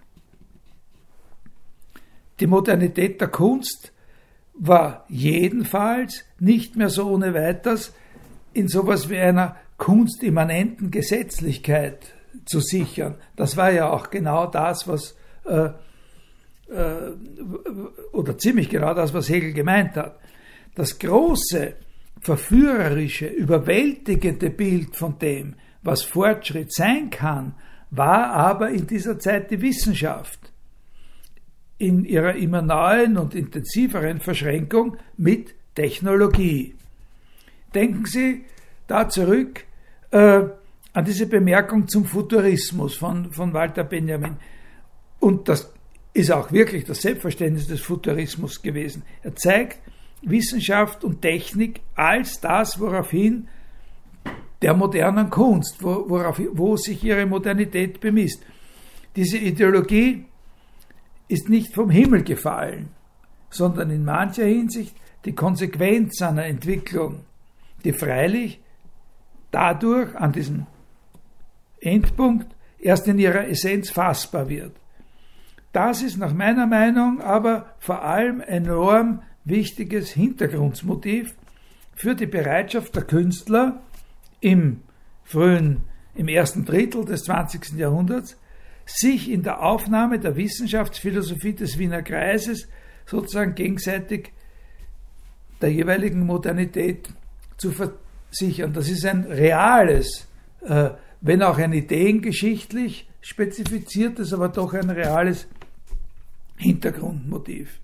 Die Modernität der Kunst war jedenfalls nicht mehr so ohne weiteres in sowas wie einer kunstimmanenten Gesetzlichkeit zu sichern. Das war ja auch genau das, was äh, äh, oder ziemlich genau das, was Hegel gemeint hat. Das große, verführerische, überwältigende Bild von dem, was Fortschritt sein kann, war aber in dieser Zeit die Wissenschaft in ihrer immer neuen und intensiveren Verschränkung mit Technologie. Denken Sie da zurück äh, an diese Bemerkung zum Futurismus von, von Walter Benjamin. Und das ist auch wirklich das Selbstverständnis des Futurismus gewesen. Er zeigt Wissenschaft und Technik als das, woraufhin der modernen Kunst, wo, worauf, wo sich ihre Modernität bemisst. Diese Ideologie ist nicht vom Himmel gefallen, sondern in mancher Hinsicht die Konsequenz seiner Entwicklung, die freilich dadurch an diesem Endpunkt erst in ihrer Essenz fassbar wird. Das ist nach meiner Meinung aber vor allem ein enorm wichtiges Hintergrundmotiv für die Bereitschaft der Künstler im frühen, im ersten Drittel des zwanzigsten Jahrhunderts, sich in der Aufnahme der Wissenschaftsphilosophie des Wiener Kreises sozusagen gegenseitig der jeweiligen Modernität zu versichern. Das ist ein reales, äh, wenn auch ein ideengeschichtlich spezifiziertes, aber doch ein reales Hintergrundmotiv.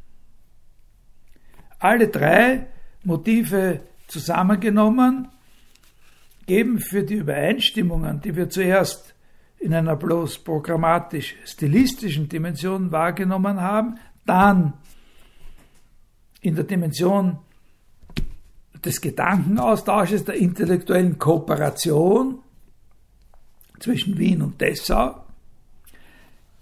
Alle drei Motive zusammengenommen geben für die Übereinstimmungen, die wir zuerst in einer bloß programmatisch-stilistischen Dimension wahrgenommen haben, dann in der Dimension des Gedankenaustausches, der intellektuellen Kooperation zwischen Wien und Dessau,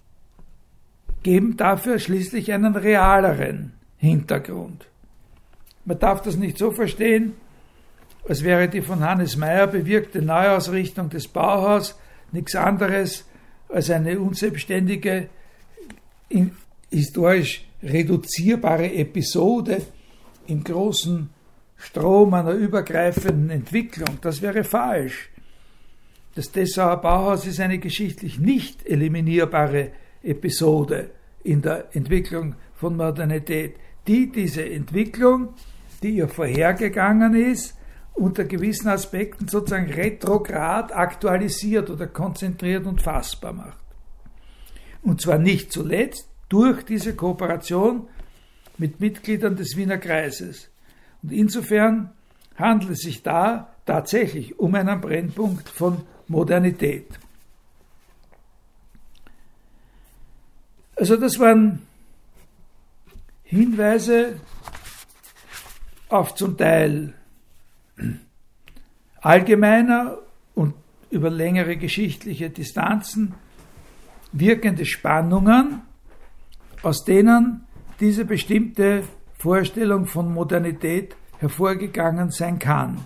geben dafür schließlich einen realeren Hintergrund. Man darf das nicht so verstehen, als wäre die von Hannes Meyer bewirkte Neuausrichtung des Bauhaus nichts anderes als eine unselbstständige, historisch reduzierbare Episode im großen Strom einer übergreifenden Entwicklung. Das wäre falsch. Das Dessauer Bauhaus ist eine geschichtlich nicht eliminierbare Episode in der Entwicklung von Modernität, die diese Entwicklung, die ihr vorhergegangen ist, unter gewissen Aspekten sozusagen retrograd aktualisiert oder konzentriert und fassbar macht. Und zwar nicht zuletzt durch diese Kooperation mit Mitgliedern des Wiener Kreises. Und insofern handelt es sich da tatsächlich um einen Brennpunkt von Modernität. Also das waren Hinweise auf zum Teil allgemeiner und über längere geschichtliche Distanzen wirkende Spannungen, aus denen diese bestimmte Vorstellung von Modernität hervorgegangen sein kann.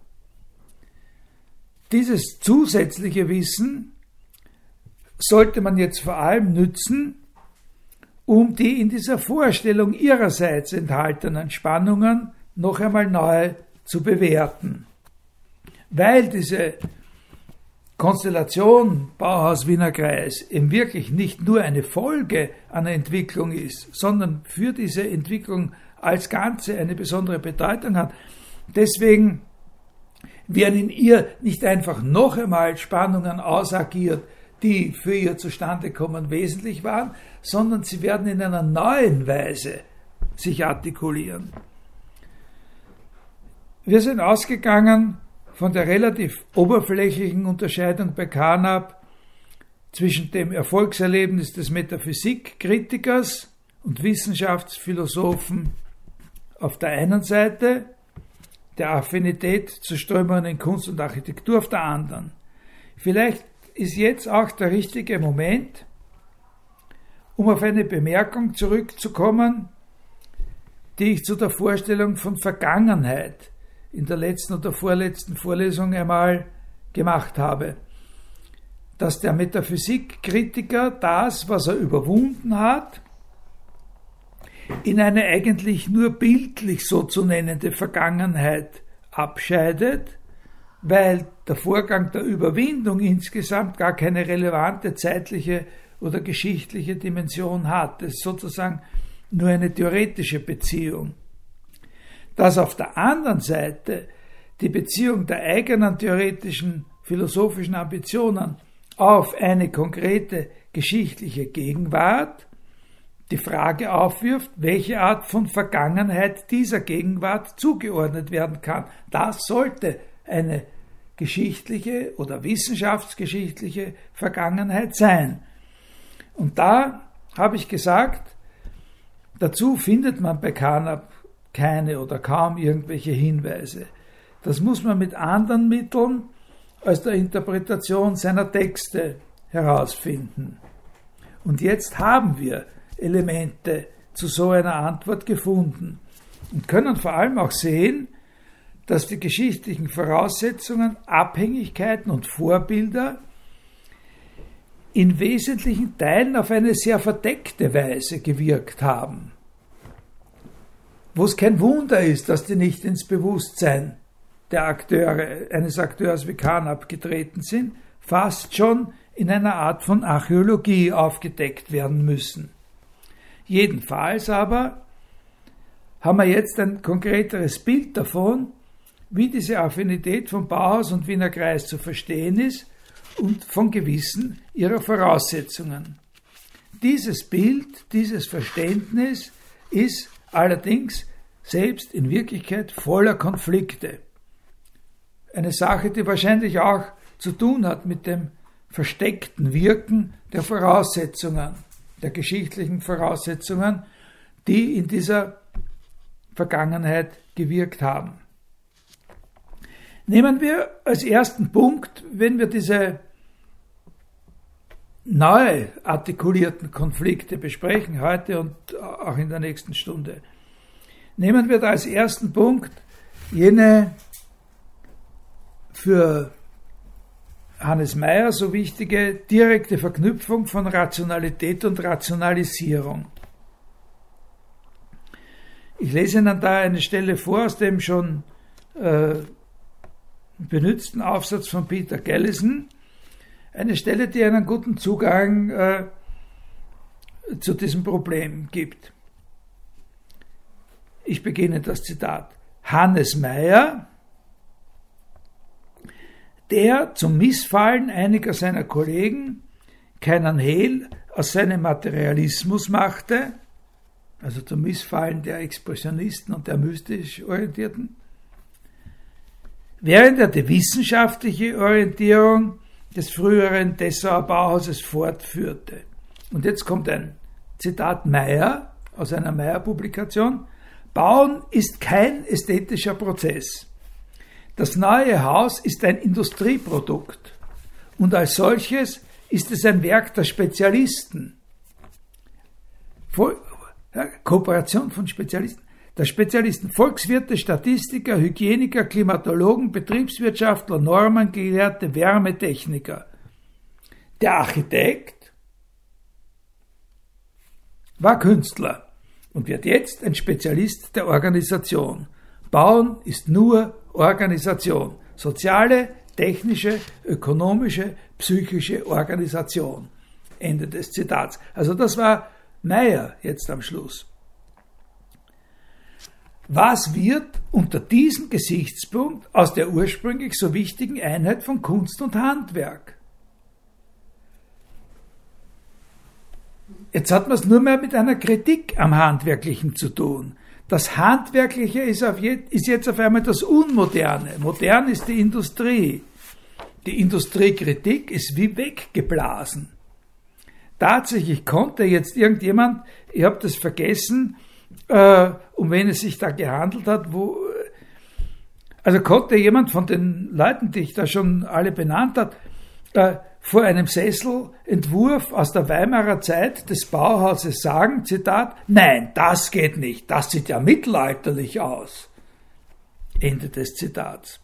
Dieses zusätzliche Wissen sollte man jetzt vor allem nützen, um die in dieser Vorstellung ihrerseits enthaltenen Spannungen noch einmal neu zu bewerten. Weil diese Konstellation Bauhaus-Wiener Kreis eben wirklich nicht nur eine Folge einer Entwicklung ist, sondern für diese Entwicklung als Ganze eine besondere Bedeutung hat. Deswegen werden in ihr nicht einfach noch einmal Spannungen ausagiert, die für ihr Zustandekommen wesentlich waren, sondern sie werden in einer neuen Weise sich artikulieren. Wir sind ausgegangen von der relativ oberflächlichen Unterscheidung bei Carnap zwischen dem Erfolgserlebnis des Metaphysikkritikers und Wissenschaftsphilosophen auf der einen Seite, der Affinität zu Strömungen in Kunst und Architektur auf der anderen. Vielleicht ist jetzt auch der richtige Moment, um auf eine Bemerkung zurückzukommen, die ich zu der Vorstellung von Vergangenheit in der letzten oder vorletzten Vorlesung einmal gemacht habe, dass der Metaphysikkritiker das, was er überwunden hat, in eine eigentlich nur bildlich so zu nennende Vergangenheit abscheidet, weil der Vorgang der Überwindung insgesamt gar keine relevante zeitliche oder geschichtliche Dimension hat. Es ist sozusagen nur eine theoretische Beziehung. Dass auf der anderen Seite die Beziehung der eigenen theoretischen philosophischen Ambitionen auf eine konkrete geschichtliche Gegenwart die Frage aufwirft, welche Art von Vergangenheit dieser Gegenwart zugeordnet werden kann. Das sollte eine geschichtliche oder wissenschaftsgeschichtliche Vergangenheit sein. Und da habe ich gesagt, dazu findet man bei Carnap keine oder kaum irgendwelche Hinweise. Das muss man mit anderen Mitteln als der Interpretation seiner Texte herausfinden. Und jetzt haben wir Elemente zu so einer Antwort gefunden und können vor allem auch sehen, dass die geschichtlichen Voraussetzungen, Abhängigkeiten und Vorbilder in wesentlichen Teilen auf eine sehr verdeckte Weise gewirkt haben. Wo es kein Wunder ist, dass die nicht ins Bewusstsein der Akteure, eines Akteurs wie Carnap getreten sind, fast schon in einer Art von Archäologie aufgedeckt werden müssen. Jedenfalls aber haben wir jetzt ein konkreteres Bild davon, wie diese Affinität von Bauhaus und Wiener Kreis zu verstehen ist und von gewissen ihrer Voraussetzungen. Dieses Bild, dieses Verständnis ist allerdings selbst in Wirklichkeit voller Konflikte. Eine Sache, die wahrscheinlich auch zu tun hat mit dem versteckten Wirken der Voraussetzungen, der geschichtlichen Voraussetzungen, die in dieser Vergangenheit gewirkt haben. Nehmen wir als ersten Punkt, wenn wir diese neu artikulierten Konflikte besprechen, heute und auch in der nächsten Stunde, Nehmen wir da als ersten Punkt jene für Hannes Meyer so wichtige direkte Verknüpfung von Rationalität und Rationalisierung. Ich lese Ihnen da eine Stelle vor aus dem schon äh, benützten Aufsatz von Peter Gallison, eine Stelle, die einen guten Zugang äh, zu diesem Problem gibt. Ich beginne das Zitat. Hannes Meyer, der zum Missfallen einiger seiner Kollegen keinen Hehl aus seinem Materialismus machte, also zum Missfallen der Expressionisten und der mystisch Orientierten, während er die wissenschaftliche Orientierung des früheren Dessauer Bauhauses fortführte. Und jetzt kommt ein Zitat Meyer aus einer Meyer-Publikation. Bauen ist kein ästhetischer Prozess. Das neue Haus ist ein Industrieprodukt und als solches ist es ein Werk der Spezialisten. Vol- ja, Kooperation von Spezialisten. Der Spezialisten, Volkswirte, Statistiker, Hygieniker, Klimatologen, Betriebswirtschaftler, Normengelehrte, Wärmetechniker. Der Architekt war Künstler und wird jetzt ein Spezialist der Organisation. Bauen ist nur Organisation. Soziale, technische, ökonomische, psychische Organisation. Ende des Zitats. Also das war Meyer jetzt am Schluss. Was wird unter diesem Gesichtspunkt aus der ursprünglich so wichtigen Einheit von Kunst und Handwerk? Jetzt hat man es nur mehr mit einer Kritik am Handwerklichen zu tun. Das Handwerkliche ist, auf je, ist jetzt auf einmal das Unmoderne. Modern ist die Industrie. Die Industriekritik ist wie weggeblasen. Tatsächlich konnte jetzt irgendjemand, ich habe das vergessen, äh, um wen es sich da gehandelt hat, wo, also konnte jemand von den Leuten, die ich da schon alle benannt habe, äh, vor einem Sesselentwurf aus der Weimarer Zeit des Bauhauses sagen, Zitat, nein, das geht nicht, das sieht ja mittelalterlich aus. Ende des Zitats.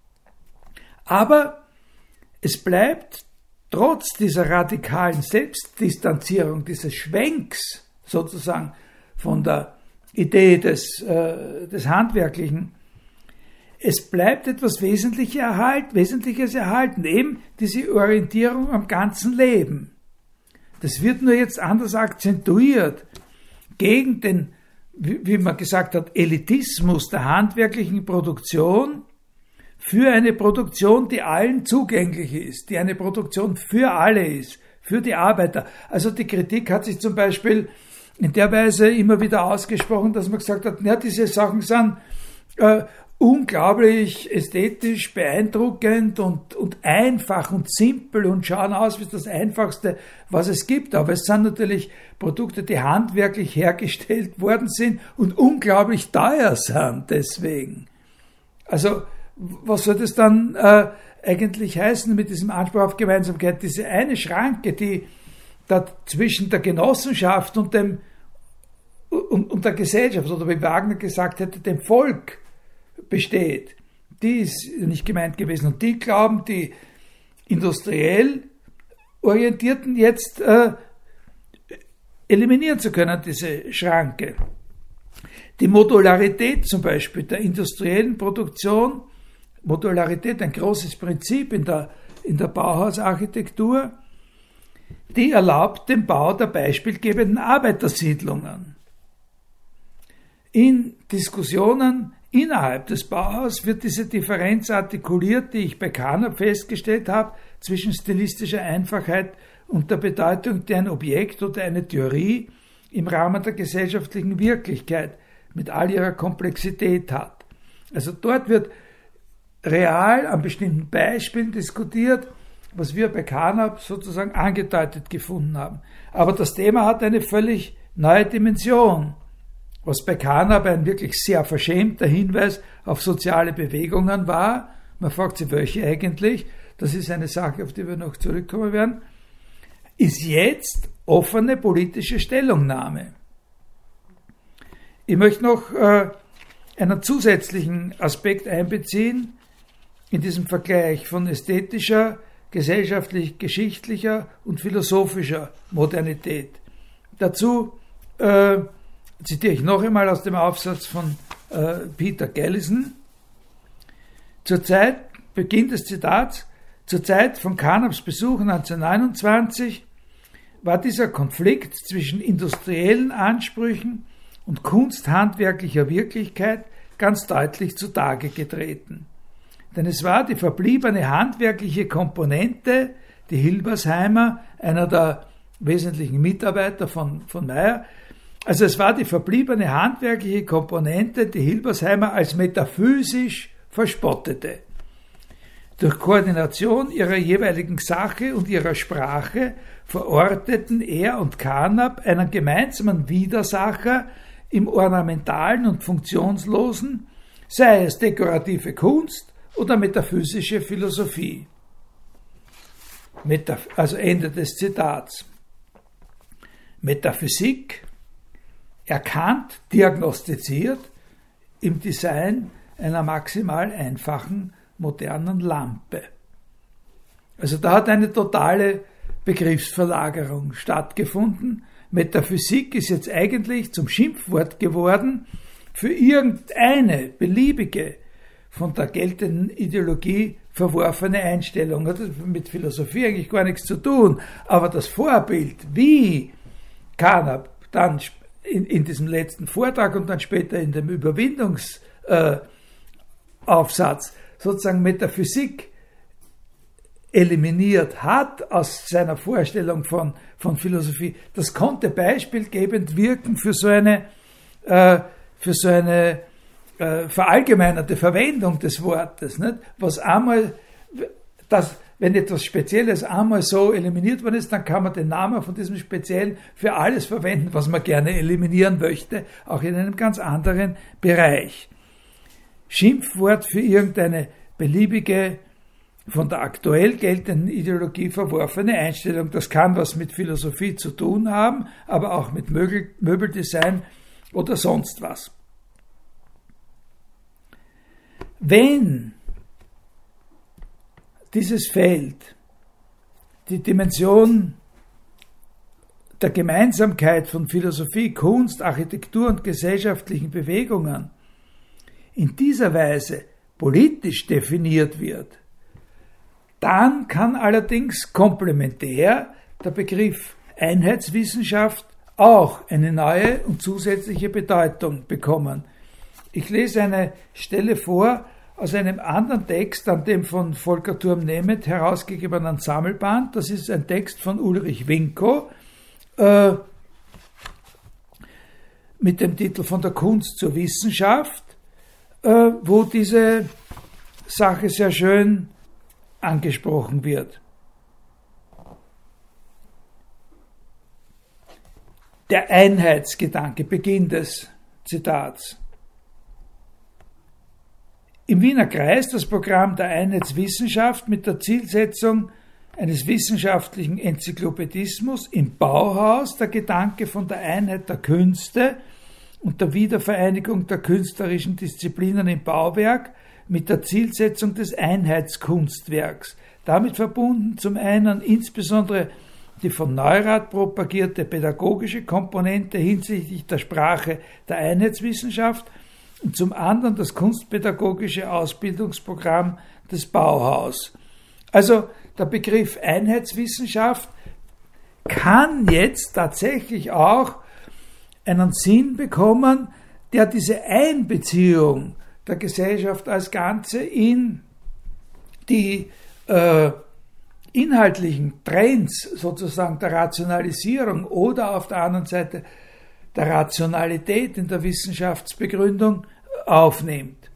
Aber es bleibt trotz dieser radikalen Selbstdistanzierung, dieses Schwenks sozusagen von der Idee des, äh, des Handwerklichen, es bleibt etwas Wesentliches erhalten, Wesentliches erhalten, eben diese Orientierung am ganzen Leben. Das wird nur jetzt anders akzentuiert gegen den, wie, wie man gesagt hat, Elitismus der handwerklichen Produktion für eine Produktion, die allen zugänglich ist, die eine Produktion für alle ist, für die Arbeiter. Also die Kritik hat sich zum Beispiel in der Weise immer wieder ausgesprochen, dass man gesagt hat, ja, diese Sachen sind äh, unglaublich ästhetisch beeindruckend und, und einfach und simpel und schauen aus wie das Einfachste, was es gibt. Aber es sind natürlich Produkte, die handwerklich hergestellt worden sind und unglaublich teuer sind deswegen. Also was soll das dann äh, eigentlich heißen mit diesem Anspruch auf Gemeinsamkeit? Diese eine Schranke, die da zwischen der Genossenschaft und dem und, und der Gesellschaft, oder wie Wagner gesagt hätte, dem Volk besteht, die ist nicht gemeint gewesen. Und die glauben, die industriell Orientierten jetzt äh, eliminieren zu können, diese Schranke. Die Modularität zum Beispiel der industriellen Produktion, Modularität, ein großes Prinzip in der, in der Bauhausarchitektur, die erlaubt den Bau der beispielgebenden Arbeitersiedlungen. In Diskussionen innerhalb des Bauhaus wird diese Differenz artikuliert, die ich bei Kahner festgestellt habe, zwischen stilistischer Einfachheit und der Bedeutung, die ein Objekt oder eine Theorie im Rahmen der gesellschaftlichen Wirklichkeit mit all ihrer Komplexität hat. Also dort wird real an bestimmten Beispielen diskutiert, was wir bei Kahner sozusagen angedeutet gefunden haben. Aber das Thema hat eine völlig neue Dimension, was bei Kahner ein wirklich sehr verschämter Hinweis auf soziale Bewegungen war. Man fragt sich, welche eigentlich, das ist eine Sache, auf die wir noch zurückkommen werden, ist jetzt offene politische Stellungnahme. Ich möchte noch äh, einen zusätzlichen Aspekt einbeziehen in diesem Vergleich von ästhetischer, gesellschaftlich-geschichtlicher und philosophischer Modernität. Dazu äh, zitiere ich noch einmal aus dem Aufsatz von äh, Peter Gallison. Zur Zeit, Beginn des Zitats, zur Zeit von Carnaps Besuch neunzehnhundertneunundzwanzig war dieser Konflikt zwischen industriellen Ansprüchen und kunsthandwerklicher Wirklichkeit ganz deutlich zutage getreten. Denn es war die verbliebene handwerkliche Komponente, die Hilbersheimer, einer der wesentlichen Mitarbeiter von, von Mayr, also es war die verbliebene handwerkliche Komponente, die Hilbersheimer als metaphysisch verspottete. Durch Koordination ihrer jeweiligen Sache und ihrer Sprache verorteten er und Carnap einen gemeinsamen Widersacher im Ornamentalen und Funktionslosen, sei es dekorative Kunst oder metaphysische Philosophie. Metaph- also Ende des Zitats. Metaphysik, erkannt, diagnostiziert im Design einer maximal einfachen modernen Lampe. Also da hat eine totale Begriffsverlagerung stattgefunden. Metaphysik ist jetzt eigentlich zum Schimpfwort geworden für irgendeine beliebige, von der geltenden Ideologie verworfene Einstellung. Das hat mit Philosophie eigentlich gar nichts zu tun. Aber das Vorbild, wie Carnap dann in, in diesem letzten Vortrag und dann später in dem Überwindungsaufsatz äh, sozusagen Metaphysik eliminiert hat aus seiner Vorstellung von, von Philosophie, das konnte beispielgebend wirken für so eine, äh, für so eine äh, verallgemeinerte Verwendung des Wortes. Nicht? Was einmal, das, wenn etwas Spezielles einmal so eliminiert worden ist, dann kann man den Namen von diesem Speziellen für alles verwenden, was man gerne eliminieren möchte, auch in einem ganz anderen Bereich. Schimpfwort für irgendeine beliebige, von der aktuell geltenden Ideologie verworfene Einstellung. Das kann was mit Philosophie zu tun haben, aber auch mit Möbel, Möbeldesign oder sonst was. Wenn dieses Feld die Dimension der Gemeinsamkeit von Philosophie, Kunst, Architektur und gesellschaftlichen Bewegungen in dieser Weise politisch definiert wird, dann kann allerdings komplementär der Begriff Einheitswissenschaft auch eine neue und zusätzliche Bedeutung bekommen. Ich lese eine Stelle vor aus einem anderen Text, an dem von Volker Thurm-Nemeth herausgegebenen Sammelband. Das ist ein Text von Ulrich Winkow äh, mit dem Titel Von der Kunst zur Wissenschaft, wo diese Sache sehr schön angesprochen wird. Der Einheitsgedanke, Beginn des Zitats. Im Wiener Kreis das Programm der Einheitswissenschaft mit der Zielsetzung eines wissenschaftlichen Enzyklopädismus, im Bauhaus der Gedanke von der Einheit der Künste und der Wiedervereinigung der künstlerischen Disziplinen im Bauwerk mit der Zielsetzung des Einheitskunstwerks. Damit verbunden zum einen insbesondere die von Neurath propagierte pädagogische Komponente hinsichtlich der Sprache der Einheitswissenschaft und zum anderen das kunstpädagogische Ausbildungsprogramm des Bauhaus. Also der Begriff Einheitswissenschaft kann jetzt tatsächlich auch einen Sinn bekommen, der diese Einbeziehung der Gesellschaft als Ganze in die äh, inhaltlichen Trends sozusagen der Rationalisierung oder auf der anderen Seite der Rationalität in der Wissenschaftsbegründung aufnimmt.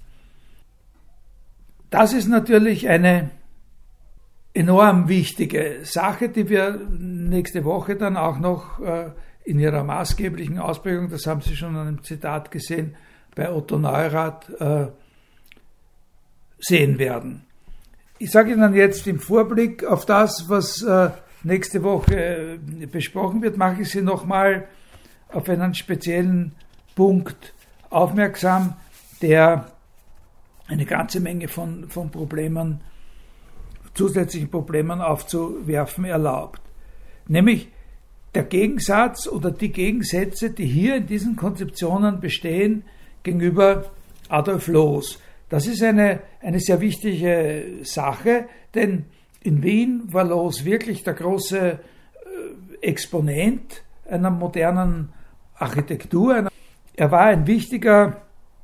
Das ist natürlich eine enorm wichtige Sache, die wir nächste Woche dann auch noch äh, in ihrer maßgeblichen Ausprägung, das haben Sie schon an einem Zitat gesehen, bei Otto Neurath äh, sehen werden. Ich sage Ihnen jetzt im Vorblick auf das, was äh, nächste Woche äh, besprochen wird, mache ich Sie nochmal auf einen speziellen Punkt aufmerksam, der eine ganze Menge von, von Problemen, zusätzlichen Problemen aufzuwerfen erlaubt. Nämlich der Gegensatz oder die Gegensätze, die hier in diesen Konzeptionen bestehen, gegenüber Adolf Loos. Das ist eine, eine sehr wichtige Sache, denn in Wien war Loos wirklich der große Exponent einer modernen Architektur. Er war ein wichtiger,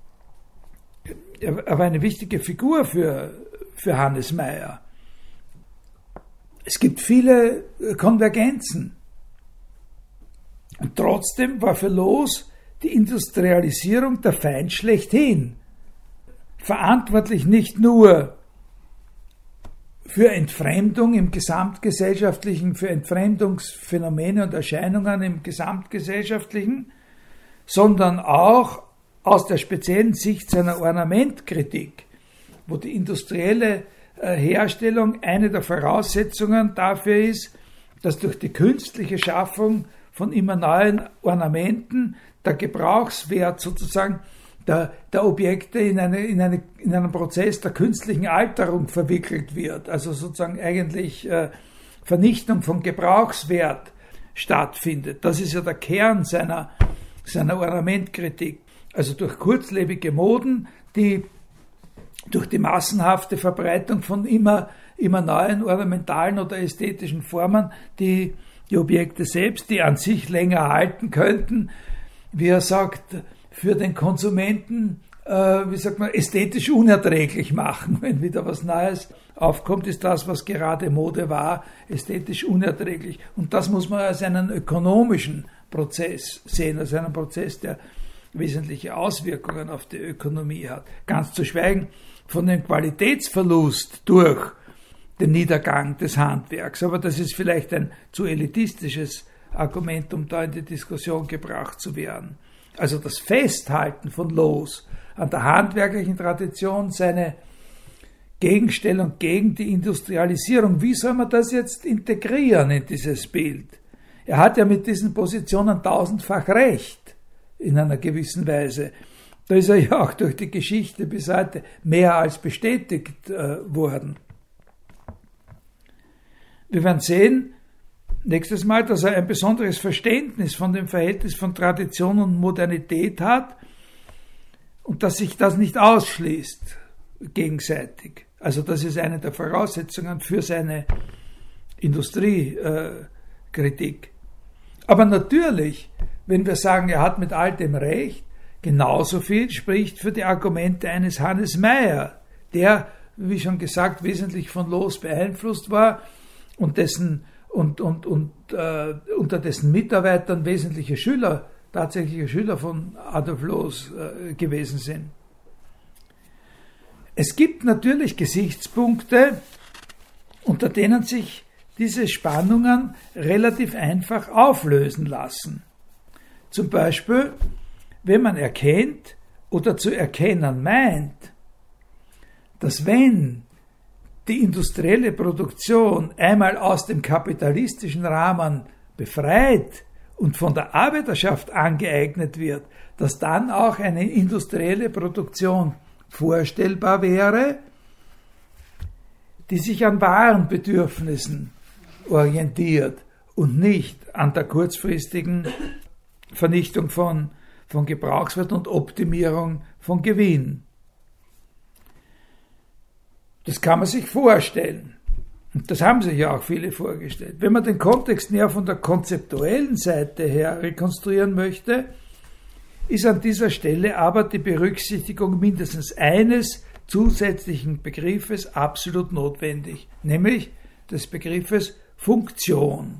er war eine wichtige Figur für, für Hannes Meyer. Es gibt viele Konvergenzen. Und trotzdem war für Loos die Industrialisierung der Feind schlechthin. Verantwortlich nicht nur für Entfremdung im gesamtgesellschaftlichen, für Entfremdungsphänomene und Erscheinungen im gesamtgesellschaftlichen, sondern auch aus der speziellen Sicht seiner Ornamentkritik, wo die industrielle Herstellung eine der Voraussetzungen dafür ist, dass durch die künstliche Schaffung von immer neuen Ornamenten der Gebrauchswert sozusagen der, der Objekte in, eine, in, eine, in einen Prozess der künstlichen Alterung verwickelt wird, also sozusagen eigentlich äh, Vernichtung von Gebrauchswert stattfindet. Das ist ja der Kern seiner, seiner Ornamentkritik. Also durch kurzlebige Moden, die durch die massenhafte Verbreitung von immer, immer neuen ornamentalen oder ästhetischen Formen, die die Objekte selbst, die an sich länger erhalten könnten, wie er sagt, für den Konsumenten, äh, wie sagt man, ästhetisch unerträglich machen. Wenn wieder was Neues aufkommt, ist das, was gerade Mode war, ästhetisch unerträglich. Und das muss man als einen ökonomischen Prozess sehen, als einen Prozess, der wesentliche Auswirkungen auf die Ökonomie hat. Ganz zu schweigen von dem Qualitätsverlust durch den Niedergang des Handwerks. Aber das ist vielleicht ein zu elitistisches Argument, um da in die Diskussion gebracht zu werden. Also das Festhalten von Loos an der handwerklichen Tradition, seine Gegenstellung gegen die Industrialisierung, wie soll man das jetzt integrieren in dieses Bild? Er hat ja mit diesen Positionen tausendfach recht, in einer gewissen Weise. Da ist er ja auch durch die Geschichte bis heute mehr als bestätigt äh, worden. Wir werden sehen, nächstes Mal, dass er ein besonderes Verständnis von dem Verhältnis von Tradition und Modernität hat und dass sich das nicht ausschließt gegenseitig. Also das ist eine der Voraussetzungen für seine Industriekritik. Aber natürlich, wenn wir sagen, er hat mit all dem recht, genauso viel spricht für die Argumente eines Hannes Meyer, der, wie schon gesagt, wesentlich von Loos beeinflusst war und dessen und, und, und äh, unter dessen Mitarbeitern wesentliche Schüler, tatsächliche Schüler von Adolf Loos äh, gewesen sind. Es gibt natürlich Gesichtspunkte, unter denen sich diese Spannungen relativ einfach auflösen lassen. Zum Beispiel, wenn man erkennt oder zu erkennen meint, dass wenn die industrielle Produktion einmal aus dem kapitalistischen Rahmen befreit und von der Arbeiterschaft angeeignet wird, dass dann auch eine industrielle Produktion vorstellbar wäre, die sich an Warenbedürfnissen orientiert und nicht an der kurzfristigen Vernichtung von, von Gebrauchswert und Optimierung von Gewinn. Das kann man sich vorstellen. Und das haben sich ja auch viele vorgestellt. Wenn man den Kontext näher von der konzeptuellen Seite her rekonstruieren möchte, ist an dieser Stelle aber die Berücksichtigung mindestens eines zusätzlichen Begriffes absolut notwendig, nämlich des Begriffes Funktion.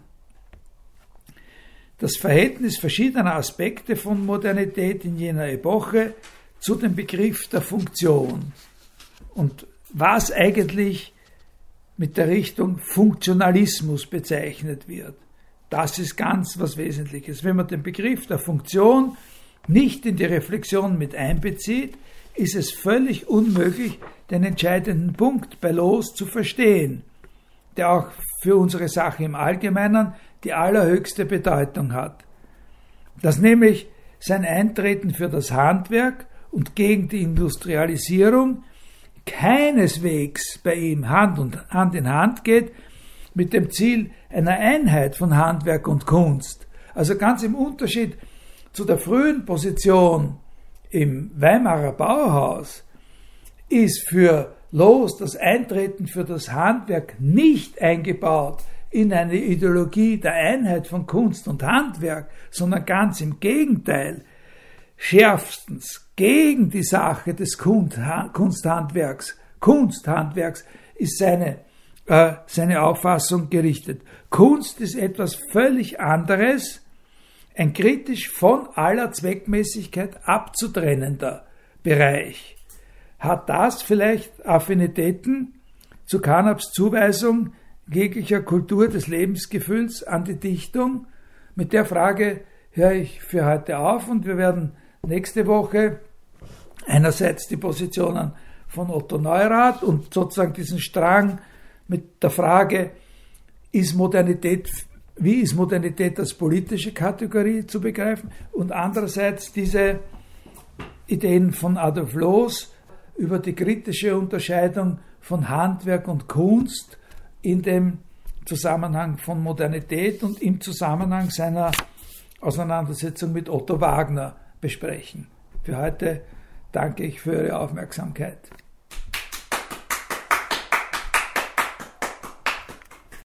Das Verhältnis verschiedener Aspekte von Modernität in jener Epoche zu dem Begriff der Funktion und was eigentlich mit der Richtung Funktionalismus bezeichnet wird. Das ist ganz was Wesentliches. Wenn man den Begriff der Funktion nicht in die Reflexion mit einbezieht, ist es völlig unmöglich, den entscheidenden Punkt bei Loos zu verstehen, der auch für unsere Sache im Allgemeinen die allerhöchste Bedeutung hat. Dass nämlich sein Eintreten für das Handwerk und gegen die Industrialisierung keineswegs bei ihm Hand, und, Hand in Hand geht mit dem Ziel einer Einheit von Handwerk und Kunst. Also ganz im Unterschied zu der frühen Position im Weimarer Bauhaus ist für Loos das Eintreten für das Handwerk nicht eingebaut in eine Ideologie der Einheit von Kunst und Handwerk, sondern ganz im Gegenteil, schärfstens gegen die Sache des Kunsthandwerks. Kunsthandwerks ist seine, äh, seine Auffassung gerichtet. Kunst ist etwas völlig anderes, ein kritisch von aller Zweckmäßigkeit abzutrennender Bereich. Hat das vielleicht Affinitäten zu Carnaps Zuweisung jeglicher Kultur des Lebensgefühls an die Dichtung? Mit der Frage höre ich für heute auf und wir werden nächste Woche einerseits die Positionen von Otto Neurath und sozusagen diesen Strang mit der Frage, ist Modernität, wie ist Modernität als politische Kategorie zu begreifen, und andererseits diese Ideen von Adolf Loos über die kritische Unterscheidung von Handwerk und Kunst in dem Zusammenhang von Modernität und im Zusammenhang seiner Auseinandersetzung mit Otto Wagner besprechen. Für heute danke ich für Ihre Aufmerksamkeit.